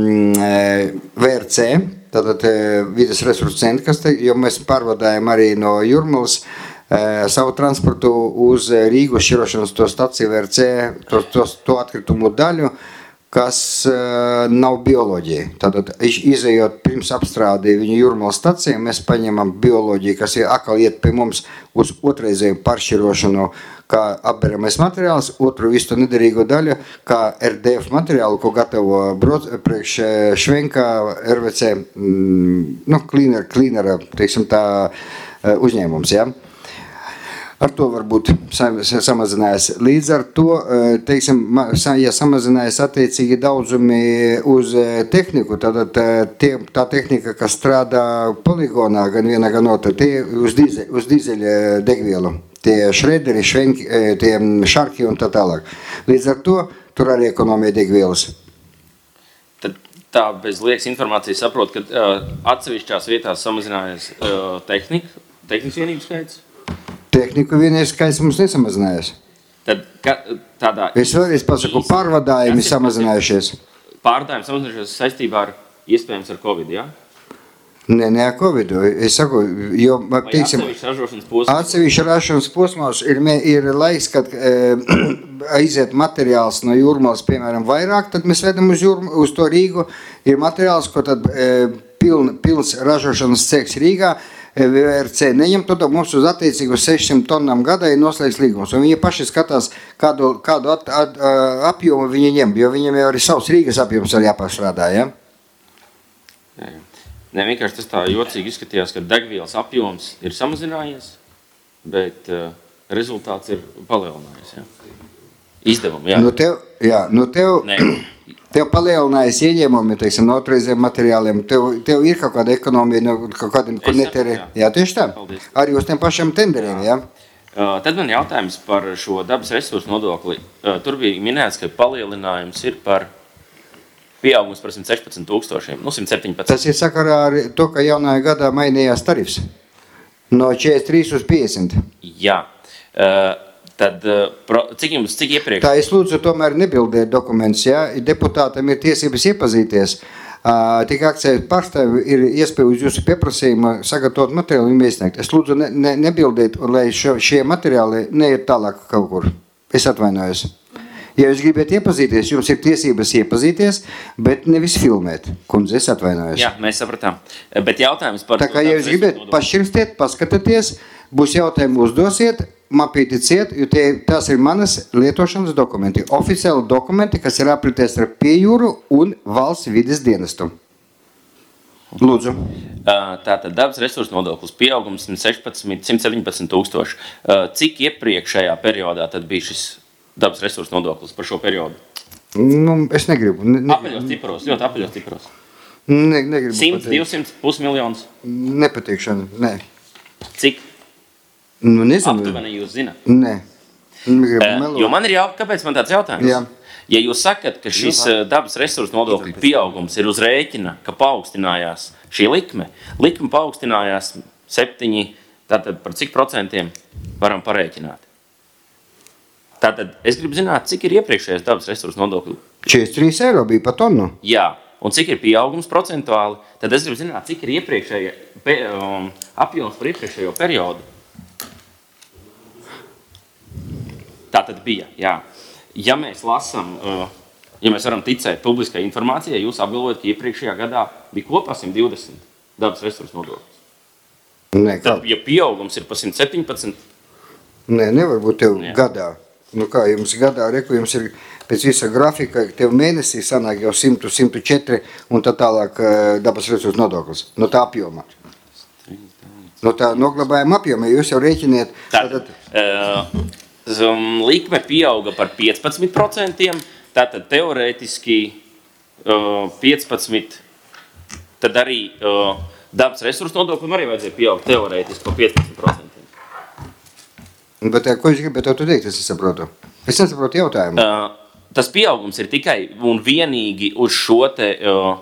VRC, tātad vides resursu centru, jo mēs pārvadājam arī no Jurmalas savu transportu uz Rīgu šķirošanas to staciju VRC, to atkritumu daļu, kas nav bioloģija. Tātad, izejot pirms apstrādi viņu Jurmalas staciju, mēs paņemam bioloģiju, kas ir atkal iet pie mums uz otrreizēju pāršķirošanu, kā apberamais materiāls, otru visu to nederīgo daļu, kā RDF materiālu, ko gatavo priekš Švenka RVC, klīnera, tā uzņēmums, ja? Ar to varbūt samazinājās. Līdz ar to, ja samazinājās attiecīgi daudzumi uz tehniku, tad tā tehnika, kas strādā poligonā, gan viena, gan otra, tie uz dīzeļa degvielu. Tie šrederi, tie šarki un tā tālāk. Līdz ar to, tur arī ekonomija degvielas. Tad tā bez liekas informācijas saprot, ka atsevišķās vietās samazinājās tehnikas vienības skaits? Tehniku vienības skaits mums nesamazinājās. Tad tādā... Es vēlreiz pasaku, pārvadājumi samazinājušies. Pārvadājumi samazinājušies saistībā ar iespējams ar Covid, jā? Nē, ar Covid. Es saku, jo, teiksim, atsevišķi ražošanas posmos ir laiks, kad aiziet materiāls no Jūrmalas, piemēram, vairāk, tad mēs vedam uz to Rīgu. Ir materiāls, ko tad pilns ražošanas ceks Rīgā, VRC neņem, tad mums uz attiecīgu 600 tonnām gadā ir noslēgts līgums. Un viņi paši skatās, kādu apjomu viņi ņem, jo viņiem jau arī savs Rīgas apjoms arī jāpārstrādā, ja? Ne, vienkārši tas tā jocīgi izskatījās, ka degvielas apjoms ir samazinājies, bet rezultāts ir palielinājies. Ja? Izdevumi, jā. Tev palielinājis ieņēmumi, teiksim, no otrreizēm materiāliem. Tev ir kaut kāda ekonomija, kaut kādiem, kur netērē. Jā, tieši tā. Paldies. Arī uz tiem pašiem tenderiem, jā. Tad man jautājums par šo dabas resursu nodokli. Tur bija minēts, ka palielinājums ir par pieaugums par 116 000, 117. Tas ir sakarā ar to, ka jaunajā gadā mainījās tarifs. No 43 uz 50. Jā. Tad cik iepriekš? Tā es lūdzu tomēr nebildēt dokumentus, ja? Deputātam ir tiesības iepazīties. Tik akcijas pārstāvi ir iespēja uz jūsu pieprasījumu sagatavot materiālu un iesniegt. Es lūdzu nebildēt, lai šie materiāli neiet tālāk kaut kur. Es atvainojos. Ja jūs gribat iepazīties, jums ir tiesības iepazīties, bet nevis filmēt. Kundze, es atvainojos. Jā, mēs sapratām. Bet jautājums par... Tā kā, ja jūs gribat pašķirstiet, paskatieties, būs jautājumi uzdosiet, man pieticiet, jo tās ir manas lietošanas dokumenti. Oficiāli dokumenti, kas ir aprities ar Piejūru un valsts vides dienestu. Lūdzu. Tātad dabas resursu nodoklis pieaugums 117 000. Cik iepriekšējā periodā tad bija šis dabas resursu nodoklis par šo periodu? Nu, es negribu. Apaļos cipros, ļoti apaļos cipros. Negribu 100, 200, pusmiljonus? Nepatīkšana, nē. Cik? Nu, nezinu. Aptuveni jūs zināt? Nē. Negribu melot. Jo man ir kāpēc man tāds jautājums? Jā. Ja jūs sakat, ka šis dabas resursu nodokļu pieaugums ir uz rēķina, ka paaugstinājās šī likme paaugstinājās 7, tātad par cik procentiem varam parēķināt? Tātad es gribu zināt, cik ir iepriekšējais dabas resursu nodokļu? 43 eiro bija pa tonu. Jā, un cik ir pieaugums procentuāli, tad es gribu zināt, cik ir apjoms par iepriekšējo periodu. Tātad bija, jā. Ja mēs lasam, ja mēs varam ticēt publiskai informācijai, jūs apgalvojat, ka iepriekšējā gadā bija kopā 120 dabas resursu nodokļus. Nē, Tad, ja pieaugums ir pa 117... Nē, nevar būt tev gadā. Nu kā, jums gadā, reku, jums ir pēc visa grafika, tev mēnesī sanāk jau 100, 104 un tā tālāk dabas resursu nodoklis. No tā apjoma. No tā noglabājuma apjoma, jūs jau rēķiniet. Tātad, likme pieauga par 15%, tātad teorētiski 15%, tad arī dabas resursu nodoklim arī vajadzēja pieaugt teorētiski par 15%. Bet ko jūs gribat to teikt, es saprotu? Es nesaprotu jautājumu. Tas pieaugums ir tikai un vienīgi uz šo te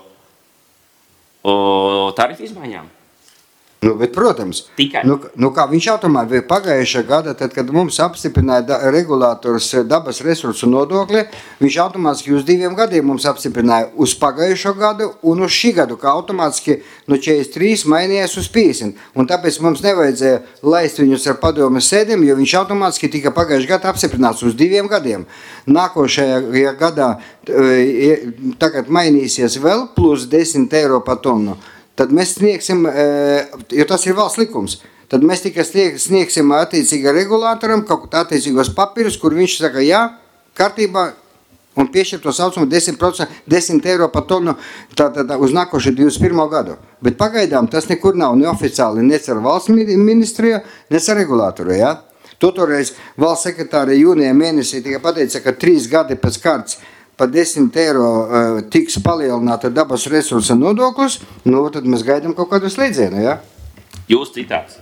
tarifu izmaiņām. Nu, bet, protams, nu kā viņš automāti pagājušā gada, tad, kad mums apstiprināja regulātors dabas resursu nodokli, viņš automātiski uz 2 gadiem mums apstiprināja uz pagājušo gadu un uz šī gadu, kā automātiski no 43 mainījās uz 50. Un tāpēc mums nevajadzēja laist viņus ar padomes sēdēm, jo viņš automātiski tika pagājušā gada apstiprināts uz 2 gadiem. Nākošajā gadā tagad mainīsies vēl plus 10 eiro pa tonu. Tad mēs sniegsim, jo tas ir valsts likums, tad mēs tikai sniegsim attiecīgā regulātoram kaut kā attiecīgos papīrus, kur viņš saka, jā, kārtībā, un piešķir to saucumu 10 eiro pa tonu uz nākošo 21. gadu. Bet pagaidām tas nekur nav neoficiāli, nec ar valsts ministriju, nec ar regulātoru, jā. Toreiz valsts sekretāra jūnijā mēnesī tikai pateica, ka 3 gadi pēc kārtas pa 10 eiro tiks palielināta dabas resursa nodoklis, nu, tad mēs gaidām kaut kādu slēdzienu, ja? Jūs citāts,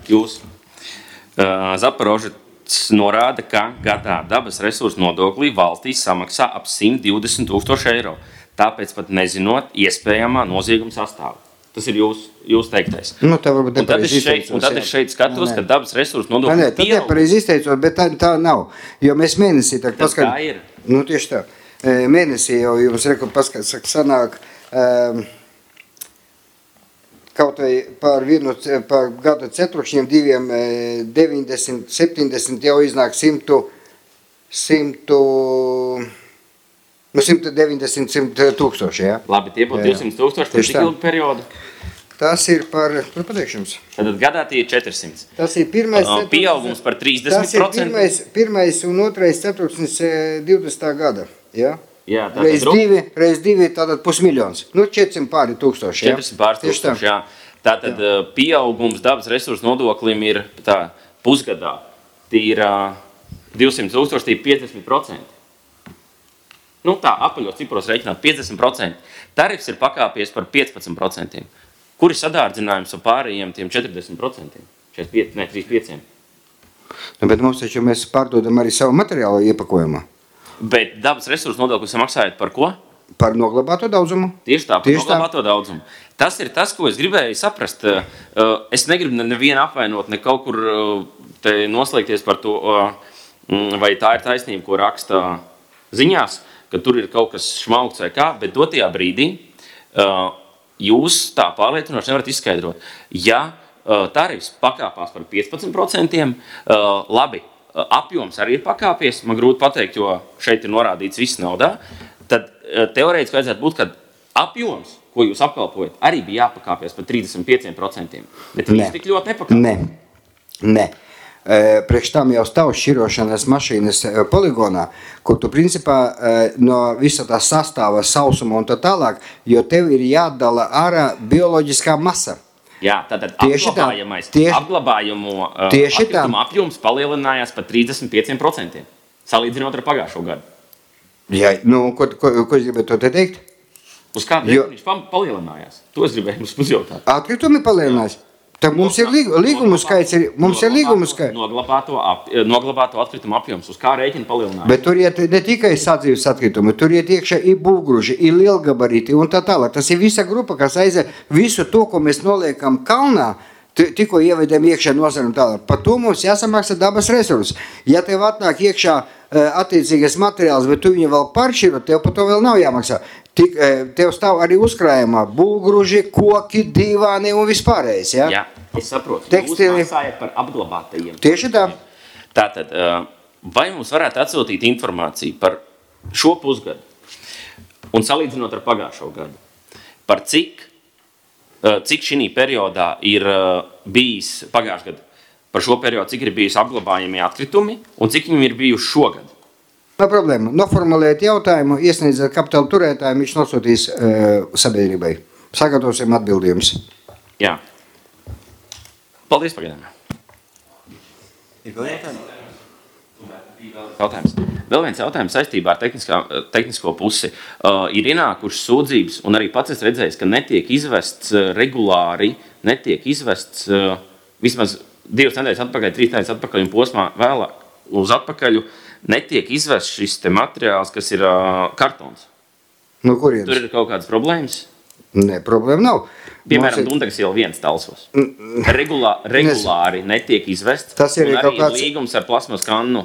Zaporožets norāda, ka gadā dabas resursu nodoklī valstī samaksā ap 120 000 eiro, tāpēc pat nezinot iespējamā nozieguma sastāvu. Tas ir jūs teiktais. Nu, tā varbūt un tad es šeit skatos, ka dabas resursu nodoklis pieaug. Tad nepareizi izteicot, bet tā nav, jo mēs mēnesī tā paskat... Tā ir. Nu, tieši tā. Mēnesī jau jums sanāk kaut vai par gada ceturkšņiem 90, 70 jau iznāk 190 000, jā? Labi, tie būtu 200 000 par cik ilgu periodu? Tas ir par pateikšu jums. Tad gadā tie ir 400. Tas ir pirmais pieaugums par 30%. Tas ir pirmais un otrais ceturksnis 20. gada. Ja? Jā, reiz 2, tātad pusmiljons. Nu, 400 pāri tūkstoši. 400 pāri tūkstoši, jā. Tātad pieaugums dabas resursu nodoklim ir tā pusgadā. Ir 200,000, tie 50%. Nu tā, apaļos cipros reiķināt 50%. Tarifs ir pakāpies par 15%. Kur ir sadārdzinājums ar pārējiem tiem 40%? 45, ne, 35%. Nu, bet mums taču mēs pārdodam arī savu materiālu iepakojumā. Bet dabas resursu nodoklis maksājot par ko? Par noglabāto daudzumu. Tieši tā, par noglabāto daudzumu. Tas ir tas, ko es gribēju saprast. Es negribu nevienu apvainot, ne kaut kur te noslēgties par to, vai tā ir taisnība, ko raksta ziņās, ka tur ir kaut kas šmaukts vai kā, bet dotajā brīdī jūs tā pārliecinoši nevarat izskaidrot. Ja tarifs pakāpās par 15%, labi, apjoms arī ir pakāpies, man grūti pateikt, jo šeit ir norādīts viss naudā, tad teorētiski vajadzētu būt, ka apjoms, ko jūs apkalpojat, arī bija jāpakāpies par 35%. Bet viņš tik ļoti nepakāpjas. Nē. Priekš tam jau stāv šķirošanas mašīnas poligonā, kur tu principā no visa tā sastāva sausuma un tā tālāk, jo tev ir jādala ārā bioloģiskā masa. Jā, tātad apglabājumu atkrituma apjoms palielinājās par 35%, salīdzinot ar pagājušo gadu. Jā, nu, ko es gribētu to te teikt? Uz kādu viņš palielinājās? To es gribēju jums uzjautāt. Atkritumi palielinājās? Tad mums ir līgumu skaits. Noglabāto atkritumu apjoms. Uz kā rēķina palielinājās? Bet tur iet ne tikai sadzīves atkritumi, tur iet iekšā ir būvgruži, ir lielgabarīti un tā tālāk. Tas ir visa grupa, kas aiziet visu to, ko mēs noliekam kalnā, tikko ievedam iekšā nozaram tālāk. Par to mums jāsamaksā dabas resursi. Ja tev atnāk iekšā attiecīgais materiāls, bet tu viņu vēl pāršķirot, tev par to vēl nav jāmaksā. Tev stāv arī uzkrājumā būvgruži, koki, divāni un vispārējais. Ja? Jā, es saprotu. Tekstili. Jūs maksājat par apglabātajiem. Tieši tā. Tātad, vai mums varētu atsūtīt informāciju par šo pusgadu un salīdzinot ar pagājušo gadu? Par cik šī periodā ir bijis pagājušajā gadā? Par šo periodu, cik ir bijis apglabājami atkritumi un cik viņiem ir bijuši šogad? Nav problēma. Noformulēt jautājumu, iesniedzēt kapitāla turētājiem, viņš nosūtīs sabiedrībai. Sagatavosim atbildījumus. Jā. Paldies pagaidām. Ir vēl jautājums? Vēl viens jautājums saistībā ar tehnisko pusi. Ir ienākušas sūdzības, un arī pats es redzējis, ka netiek izvests regulāri, netiek izvests vismaz 2 nedēļas atpakaļ, 3 nedēļas atpakaļ un posmā vēlāk uz atpakaļu, netiek izvests šis te materiāls, kas ir kartons. No kurienes? Tur ir kaut kādas problēmas? Nē, problēma nav. Piemēram, Dundagas iela 1 Talsos. Regulāri netiek izvests. Tas ir un arī kāds... līgums ar plasmas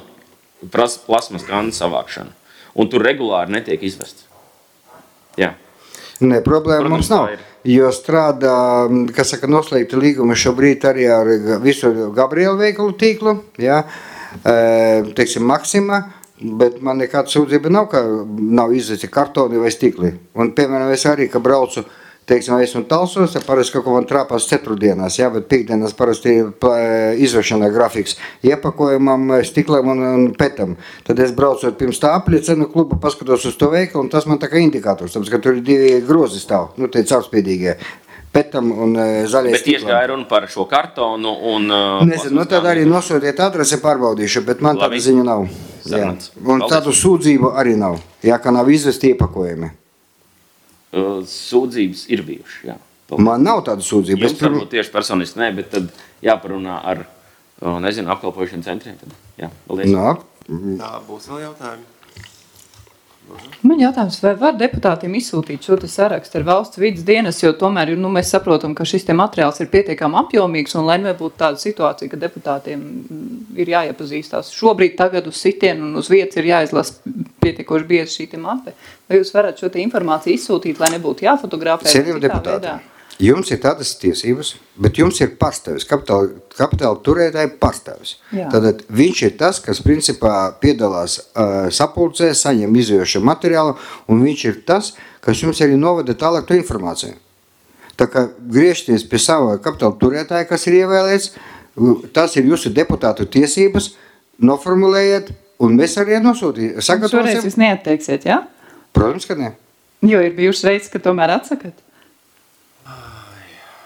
kannu savākšanu. Un tur regulāri netiek izvests. Jā. Nē, problēma mums nav. Jo strādā, kas saka, noslēgta līguma šobrīd arī ar visu Gabriela veikalu tīklu, jā, teiksim, Maxima, bet man nekāda sūdzība nav, ka nav izvesti kartoni vai stikli. Un, piemēram, es arī, ka braucu, teiksim, esmu Talsos, parasti kaut ko man trāpās ceturtdienās, jā, bet piekdienās parasti izvešanā grafiks iepakojumam, stiklam un petam. Tad es braucot pirms tā apliecenu klubu, paskatos uz to veikalu, un tas man tā kā indikators, tāpēc, ka tur ir 2 grozi stāv, nu, te caurspīdīgie. Petam un zaļais stiklam. Bet tieši kā ir runa par šo kartonu un... Nezinu, nu tad arī nosūtiet adresi pārbaudīšu, bet man tāda ziņa nav. Jā. Un tādu sūdzību arī nav, jā, ka nav izvesti iepakojumi. Sūdzības ir bijušas, jā. Paldies. Man nav tāda sūdzība. Jums varbūt tieši personiski ne, bet tad jāparunā ar, nezinu, apkalpošanu centriem. Tad. Jā, paldies. Tā būs vēl jautājumi. Man jautājums, vai var deputātiem izsūtīt šo te sarakstu ar valsts vides dienas, jo tomēr nu, mēs saprotam, ka šis te materiāls ir pietiekami apjomīgs, un lai nebūtu tāda situācija, ka deputātiem ir jāiepazīstās šobrīd tagad uz sitienu un uz vietas ir jāizlas pietiekoši bieži šī te mape. Vai jūs varat šo te informāciju izsūtīt, lai nebūtu jāfotografē? Cienījami deputāti, jums ir tādas tiesības, bet jums ir pārstāvis, kapitāla turētāja pārstāvis. Tātad viņš ir tas, kas principā piedalās sapulcē, saņem izvējušo materiālu, un viņš ir tas, kas jums arī novada tālāk to informāciju. Tā kā griežties pie sava kapitāla turētāja, kas ir ievēlēts, tas ir jūsu deputātu tiesības, noformulējiet, un mēs arī nosūtījām. Šoreiz jūs neatteiksiet, jā? Protams, ka ne. Jo ir bijušas reizes, ka tomēr atsakat.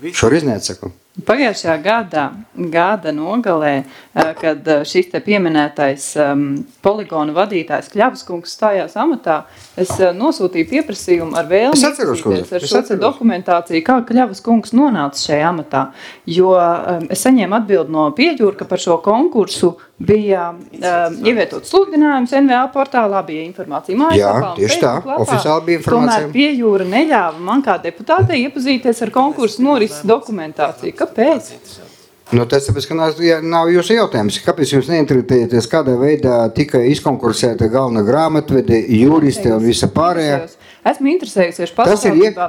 Šoreiz neatsaku. Pagājušajā gada nogalē, kad šis te pieminētais poligonu vadītājs Kļavaskungs stājās amatā, es nosūtīju pieprasījumu ar vēlmi iepazīties ar šo dokumentāciju, kā Kļavaskungs nonāca šajā amatā. Jo es saņēmu atbildi no Pieģūra, ka par šo konkursu bija ievietots sludinājums NVA portālā, bija informācija mājaslapā. Jā, tieši tā, oficiāli bija informācija. Tomēr Pieģūra neļāva man kā deputātei iepazīties ar konkursu norises dokumentāciju. Kāpēc? Nu, tas tāpēc, ka nav jūsu jautājums. Kāpēc jūs neinteresēties, kādā veidā tika izkonkursēta galvenā grāmatvede, juristi un visa pārējā? Esmu interesējusies pašvaldībā.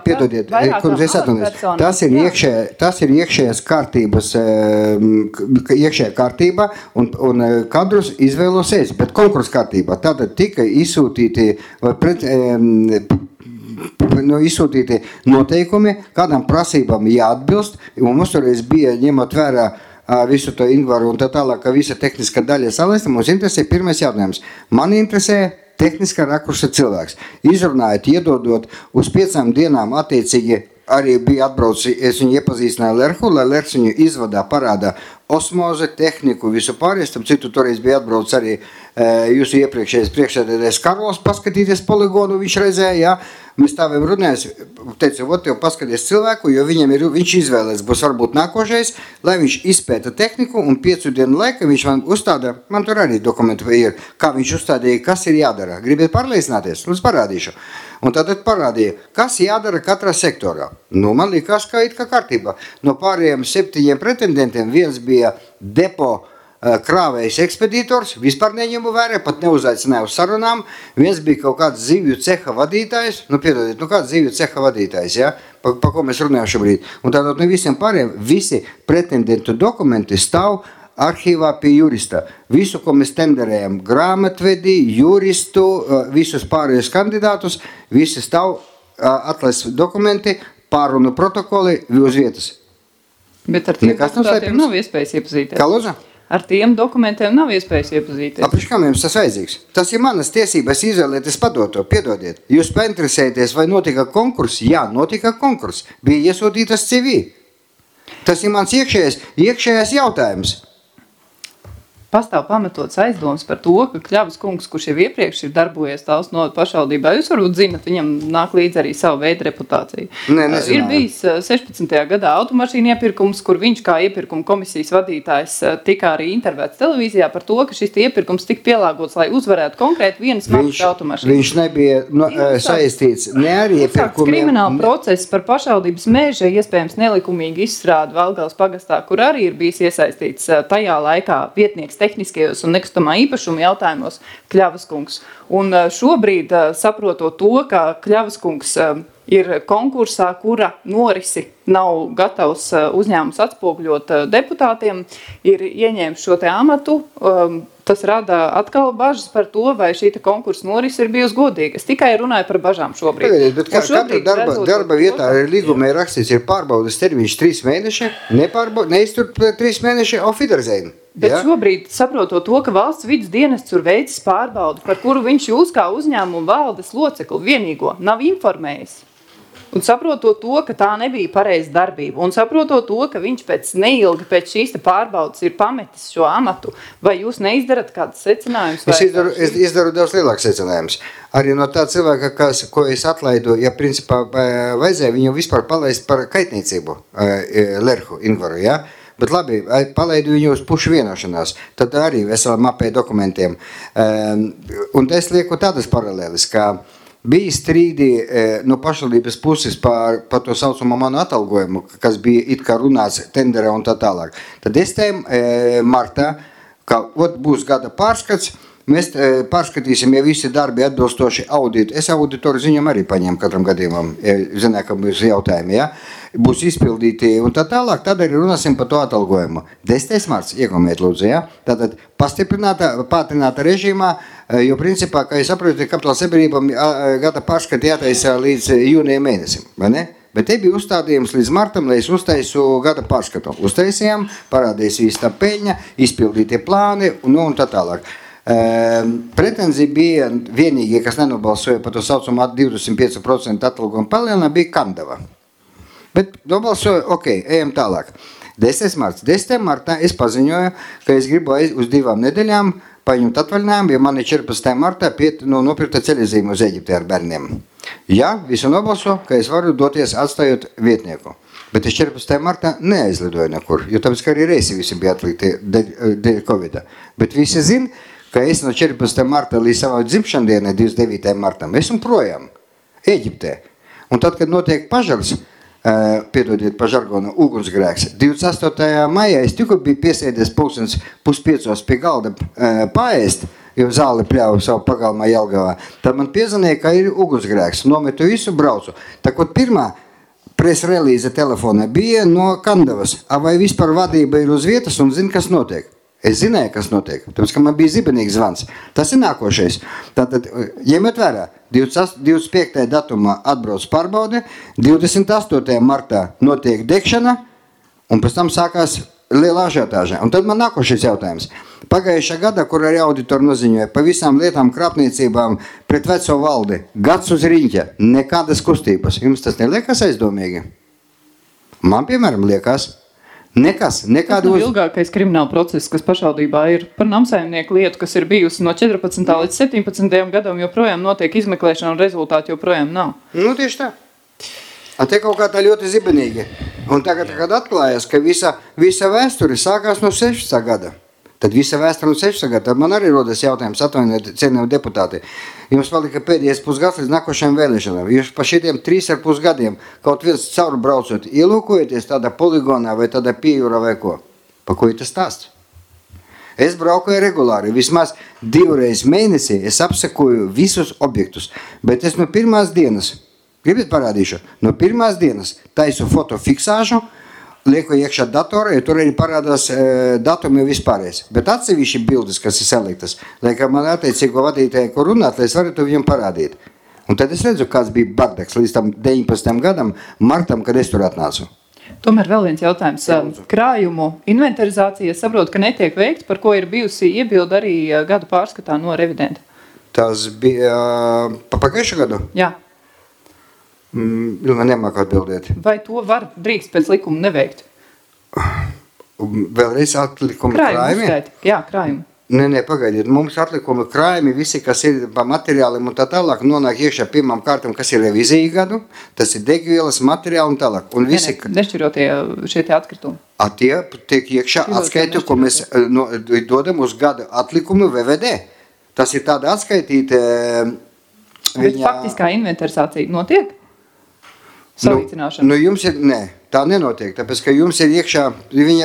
Tas ir iekšējās kārtības, iekšējā kārtība un kadrus izvēlos es, bet konkursu kārtībā. Tātad tika izsūtīti izsūtīti noteikumi, kādām prasībām jāatbilst, un mums toreiz bija ņemot vērā visu to Ingvaru un tā tālāk, ka visa tehniska daļa salēsta, mums interesē pirmais jautājums. Man interesē tehniskā rakursa cilvēks. Izrunājot, iedodot uz 5 dienām attiecīgi arī bija atbraucis, es viņu iepazīstināju Lerhu, lai Lerhs viņu izvadā parādā osmoze, tehniku, visu pārējais. Tam citu toreiz bija atbraucis arī jūsu iepriekšējais priekšsēdētājs Karls paskatīties poligonu, viņš redzēja, jā. Mēs tāvēm runājās, teicu, vot jau paskaties cilvēku, jo viņš izvēlēs, būs varbūt nākošais, lai viņš izpēta tehniku un 5 dienu laika viņš man uzstāda, man tur arī dokumenti ir, kā viņš uzstādīja, kas ir jādara. Gribiet pārliecināties? Lūdzu parādīšu. Un tad parādīja, kas jādara katrā sektorā. Nu, man likās, ka it kā kārtībā. No pārējiem 7 pretendentiem viens bija depo krāvējs ekspeditors, vispār neņemu vērē, pat neuzaicināja uz sarunām. Viens bija kaut kāds zivju ceha vadītājs, kāds zivju ceha vadītājs, ja? Pa ko mēs runājam šobrīd. Un tātad visiem pārējiem, visi pretendentu dokumenti stāv arhīvā pie jurista. Visu, ko mēs tenderējam, grāmatvedi, juristu, visus pārējos kandidātus, visi stāv atlaist dokumenti, pārunu protokoli uz vietas. Bet ar tiem deputātiem nav iespējas iepazīties. Kā lūdzu? Ar tiem dokumentiem nav iespējas iepazīties. Apriš, kā jums tas vajadzīgs? Tas ir manas tiesības izvēlēties padoto, piedodiet. Jūs painteresēties, vai notika konkurss? Jā, notika konkurss. Bija iesūtītas CV. Tas ir mans iekšējais jautājums. Pastāv pamatots aizdoms par to, ka Kļavaskungs, kurš jau iepriekš ir darbojies Talsu novada pašvaldībā, jūs varbūt zinat, viņam nāk līdz arī savu veidu reputāciju. Ir bijis 16. gadā automašīna iepirkums, kur viņš kā iepirkuma komisijas vadītājs tika arī intervēts televīzijā par to, ka šis iepirkums tika pielāgots, lai uzvarētu konkrēti vienas markas automašīnu. Viņš nebija saistīts ne ar iepirkumiem. Krimināla process par pašvaldības meža iespējams nelikumīgi izstrādi Valgavas pagastā, kur arī ir bijis iesaistīts tajā laikā vietnieks tehniskajos un nekustamā īpašuma jautājumos Kļavaskungs. Un šobrīd, saprotot to, ka Kļavaskungs ir konkursā, kura norisi nav gatavs uzņēmums atspoguļot deputātiem, ir ieņēmis šo te amatu, tas rada atkal bažas par to, vai šī konkursa norisi ir bijusi godīga. Es tikai runāju par bažām šobrīd. Bet katra darba vietā ir līgumē rakstīts, ir pārbaudas termiņš 3 mēneši, neiztur 3 mēneši auf Wiedersehen. Bet šobrīd, saprotot to, ka valsts vidas dienests tur veicis pārbaudu, par kuru viņš jūs kā uzņēmumu valdes locekli vienīgo nav informējis. Un saprotot to, ka tā nebija pareiza darbība, un saprotot to, ka viņš neilgi pēc šīs pārbaudas ir pametis šo amatu, vai jūs neizdarat kādas secinājumus? Es izdaru daudz lielāks secinājums. Arī no tā cilvēka, ko es atlaidu, ja principā vajadzēja viņu vispār palaist par kaitniecību, Lerhu Ingvaru, ja? Bet labi, palaidu viņu uz pušu vienošanās, tad arī vesela mapē dokumentiem. Un es lieku tādas paralēlis, ka bija strīdi no pašvaldības puses par to saucamo manu atalgojumu, kas bija it kā runāts tendere un tā tālāk. Tad es teicu martā, ka būs gada pārskats, mēs pārskatīsim, ja visi darbi atbilstoši auditu. Es auditoru ziņam arī paņēmu katram gadījumam, zināju, ka būs jautājumi, ja? Būs izpildīti un tā tālāk, tad arī runāsim par to atalgojumu. 10. marts, iekomiet lūdzu, ja? Tātad pātrināta režīmā, jo principā, kā jūs saprotat, kapitāla sabiedrībām gada pārskati jātaisa līdz jūnija mēnesim, vai ne? Bet te bija uzstādījums līdz martam, lai es uztaisu gada pārskatu. Uztaisījām, parādīs visa tā peļņa, izpildītie plāni un tā tālāk. Pretenzija bija vienīgie, kas nenobalsoja par to saucamo 25% atalgojumu palielinājumu, bija Kandava. Bet nobalsoju, ok, ejam tālāk. 10. marts. 10. martā es paziņoju, ka es gribu uz 2 nedēļām paņemt atvaļinājumu, jo man ir 14. martā nopirkta ceļazīme uz Eģipti ar bērniem. Ja, visu nobalso, ka es varu doties atstājot vietnieku. Bet es 14. martā neaizlidoju nekur, jo tāpēc, ka arī reisi visi bija atlikti dēļ Covid. Bet visi zin, ka es no 14. marta līdz savai dzimšandienai 29. martam esmu projām Eģiptē. Un tad, kad notiek pažars, piedodiet pa žargonu, ugunsgrēks, 28. maijā es tikko biju piesēdies 4:30 pie galda paēst, jo zāli pļauju savu pagalmā Jelgavā. Tad man piezvanīja, ka ir ugunsgrēks. Nometu visu, braucu. Tā kot pirmā presrelīze telefonā bija no Kandavas. Vai vispār vadība ir uz vietas un zina, kas notiek? Es zināju, kas notiek, tāpēc, ka man bija zibenīgs zvans. Tas ir nākošais. Tātad, ņemiet vērā, 25. datumā atbrauc pārbaude, 28. martā notiek degšana, un pēc tam sākās liela ažiotāža. Un tad man nākošais jautājums. Pagājušā gada, kur arī auditori noziņoja pa visām lietām, krāpniecībām pret veco valdi, gads uz riņķa, nekādas kustības. Jums tas neliekas aizdomīgi? Man, piemēram, liekas. Nekas, nekāda uz... ilgākais krimināla process, kas pašvaldībā ir par namsaimnieku lietu, kas ir bijusi no 14. līdz 17. gadam, joprojām notiek izmeklēšana un rezultāti joprojām nav. Nu, tieši tā. Te kaut kā tā ļoti zibenīgi. Un tagad, kad atklājas, ka visa vēsture sākās no 16. gada, tad visa vēsture no 16. gada, tad man arī rodas jautājums, atvainojiet, cienījami deputāti. Jums palika pēdējais pusgads līdz nākošajām vēlēšanām. Jūs pa šitiem 3,5 gadiem kaut viens cauri braucot, ielūkojaties tādā poligonā vai tādā piejūrā vai ko? Pa ko ir tas stāsts? Es braukoju regulāri, vismaz 2 reizes mēnesī es apsekoju visus objektus, bet es no pirmās dienas, gribat parādīšu, no pirmās dienas taisu fotofiksāžu, lieku iekšā datorā, jo tur arī parādās datumi vispārējais. Bet atsevišķi bildes, kas ir saliktas, liekam man attiecīgo vadītāju, kur runāt, lai es varu to viņam parādīt. Un tad es redzu, kāds bija bardaks līdz tam 19. gadam, martam, kad es tur atnācu. Tomēr vēl viens jautājums. Krājumu inventarizācija, saprotu, ka netiek veikts, par ko ir bijusi iebilda arī gadu pārskatā no revidenta. Tas bija pagājušā gadu? Jā. Man nemāk atbildēt. Vai to drīkst pēc likuma neveikt? Vēlreiz atlikuma krājumi? Jā, krājumi. Nē, pagaidiet, mums atlikuma krājumi, visi, kas ir pa materiāliem un tā tālāk, nonāk iekšā pirmām kārtām, kas ir revizija gadu, tas ir degvielas, materiāli un tālāk. Un visi, nešķirotie šie tie atkritumi. Tie tiek iekšā atskaitu, ko mēs dodam uz gada atlikumu VVD. Tas ir tāda atskaitīta... Bet faktiskā inventarizācija notiek? Salīdzināšana? Jums ir, tā nenotiek, tāpēc, ka jums ir iekšā, viņa,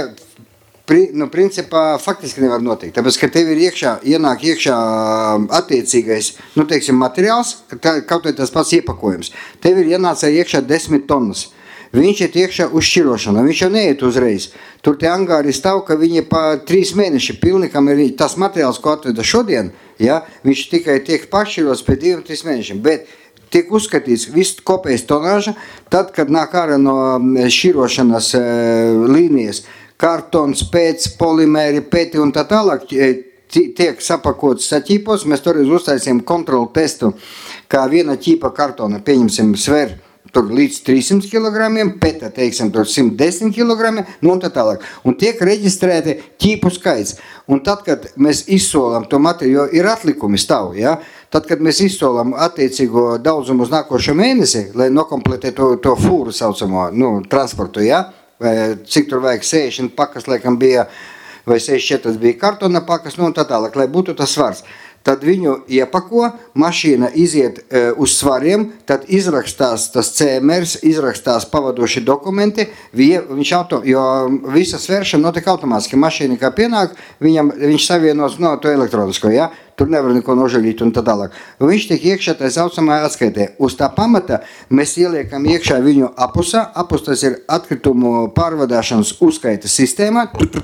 principā, faktiski nevar notikt, tāpēc, ka tev ir ienāk iekšā attiecīgais, teiksim, materiāls, kaut vai tas pats iepakojums, tev ir ienāca iekšā 10 tonnas. Viņš ir iekšā uz šķirošanu, viņš jau neiet uzreiz. Tur tie angāri stāv, ka viņi pa 3 mēneši pilnikam ir tas materiāls, ko atveda šodien, ja, viņš tikai tiek pašķirots pēc 2-3 mēnešiem, bet tiek uzskatīts viss kopējs tonāža, tad, kad nāk ārā no šķirošanas līnijas, kartons, pēc, polimēri, peti un tā tālāk, tiek sapakots saķīpos, mēs toreiz uztaisījām kontrolu testu, kā viena ķīpa kartona, pieņemsim, sver tur līdz 300 kg, peta, teiksim, tur 110 kg, un tā tālāk. Un tiek reģistrēti ķīpu skaits. Un tad, kad mēs izsolam to materiālu, jo ir atlikumi stāv, ja? Tad, kad mēs izsolam attiecīgo daudzumu uz nākošo mēnesi, lai nokompletē to fūru saucamo, transportu, ja? Cik tur vajag 60 pakas, laikam bija, vai 64 bija kartona pakas, un tā tālāk, lai būtu tas svars. Tad viņu iepako, mašīna iziet uz svariem, tad izrakstās tas CMRs, izrakstās pavadoši dokumenti, viņš jo visa svēršana notiek automātiski. Mašīna kā pienāk, viņš savienos to elektronisko, ja? Tur nevar neko nožēlīt un tā tālāk. Viņš tiek iekšā tā saucamā atskaitē. Uz tā pamata mēs ieliekam iekšā viņu apusā. Apus tas ir atkritumu pārvadāšanas uzskaita sistēmā.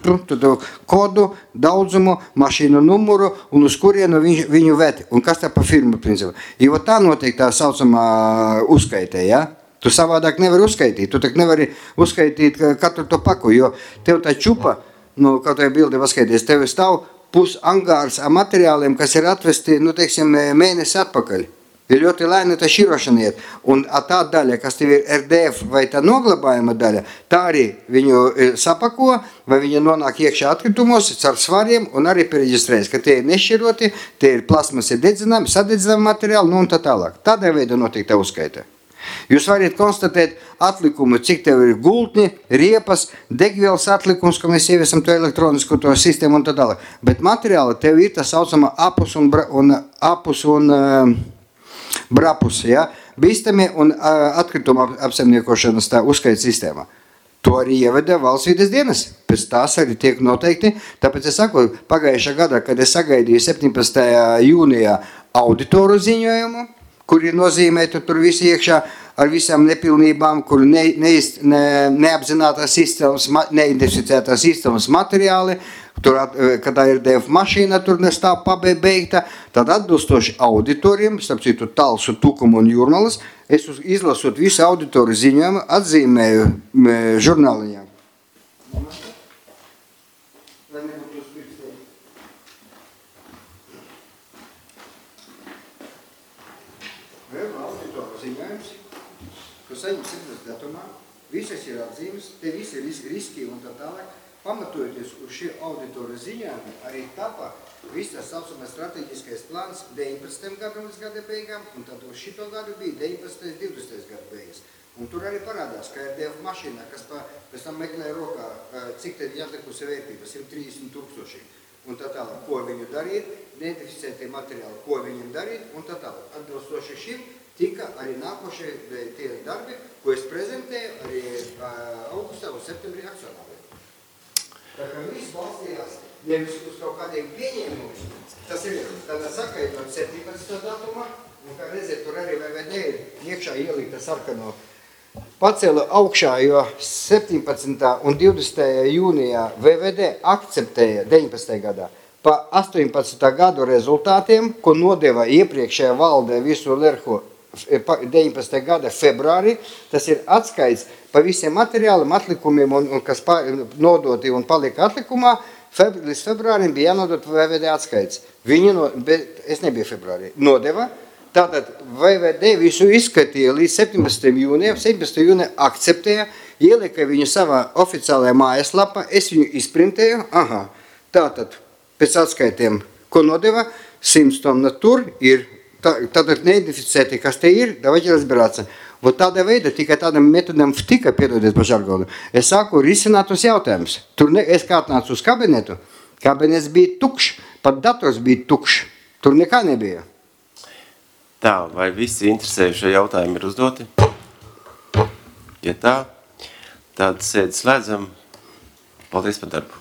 Kodu, daudzumu, mašīnu numuru un uz kurienu viņu ved. Un kas tā pa firmu principu? Jo tā notiek tā saucamā uzskaitē, ja? Tu savādāk nevari uzskaitīt. Tu tak nevari uzskaitīt katru to paku, jo tev tā čupa, kaut vai bilde paskaities, tev stāv pusangārs ar materiāliem, kas ir atvesti, teiksim, mēnesi atpakaļ. Ir ļoti lēni tā šķirošana iet. Un tā daļa, kas tev ir RDF vai tā noglabājuma daļa, tā arī viņu sapako, vai viņa nonāk iekšā atkritumos ar svariem un arī piereģistrējas, ka tie ir nešķiroti, tie ir plasmas, ir dedzināmi, sadedzināmi materiāli, un tā tālāk. Tādā veidā notiek tā uzskaita. Jūs varat konstatēt atlikumu, cik tev ir gultni, riepas, degvielas atlikums, ka mēs ieviesam to elektronisku to sistēmu un tā tālāk. Bet materiāli tev ir tā saucama apus un brapus, ja? Bīstami un atkrituma apsaimniekošanas tā uzskaita sistēma. To arī ieveda valsts vides dienas. Pēc tās arī tiek noteikti. Tāpēc es saku, pagājušā gadā, kad es sagaidīju 17. jūnijā auditoru ziņojumu, kur ir nozīmēti tur visi iekšā ar visām nepilnībām, kur neapzinātās izcelsmes, neidentificētās izcelsmes materiāli, tur, kad tā ir RDF mašīna, tur nestāv pabeigta, tad atbilstoši auditoriem, starp citu Talsu, Tukumu un Jūrmalas, es izlasot visu auditoru ziņojumu, atzīmēju žurnāliņā. Saņem 7. datumā, visas ir atzīmes, te visi ir riski un tā tālāk. Pamatojoties uz šī auditora ziņojumi, arī tapa viss tas saucamais strateģiskais plāns 19. gadam līdz gada beigām, un tad uz šito gadu bija 19. 20. gada beigas. Un tur arī parādās, ka RDF mašīnā, kas pēc tam meklēja rokā, cik tad jāatlikusi vērtība, 130 000, un tā tālāk, ko viņu darīt, neidentificētie materiāli, ko viņam darīt, un tā tālāk. Atbilstoši šim, tika arī nākošie tie darbi, ko es prezentēju arī augustā un septembrī akcionāriem. Tā kā viss balstījās nevis uz kaut kādiem pieņēmumiem, tas ir tādā sakaitot 17. datumā, un kā redziet, tur arī VVD ir iekšā ielikta sarkano. Pacēla augšā, jo 17. un 20. jūnijā VVD akceptēja 19. gadā pa 18. gadu rezultātiem, ko nodeva iepriekšējā valdē visu Lerho 19. gada februārī, tas ir atskaits pa visiem materiāliem, atlikumiem, un kas nodoti un palika atlikumā, līdz februārim bija jānodot VVD atskaits. Es nebiju februārī, nodeva, tātad VVD visu izskatīja līdz 17. jūnijam, 17. jūnijā akceptēja, ielika viņu savā oficiālajā mājaslapā, es viņu izprintēju, tātad pēc atskaitiem, ko nodeva, 100 tonna tur ir, tātad neidentificēti, kas te ir, давайте разбираться. Вот tādā veidā, tikai tādam metodam tika, piedodiet par žargonu, es sāku risināt uz jautājumus. Tur es kā atnācu uz kabinetu, kabinets bija tukšs, pat dators bija tukšs, tur nekā nebija. Tā, vai visi interesējušie jautājumi ir uzdoti? Ja tā, tad sēdi slēdzam. Paldies par darbu.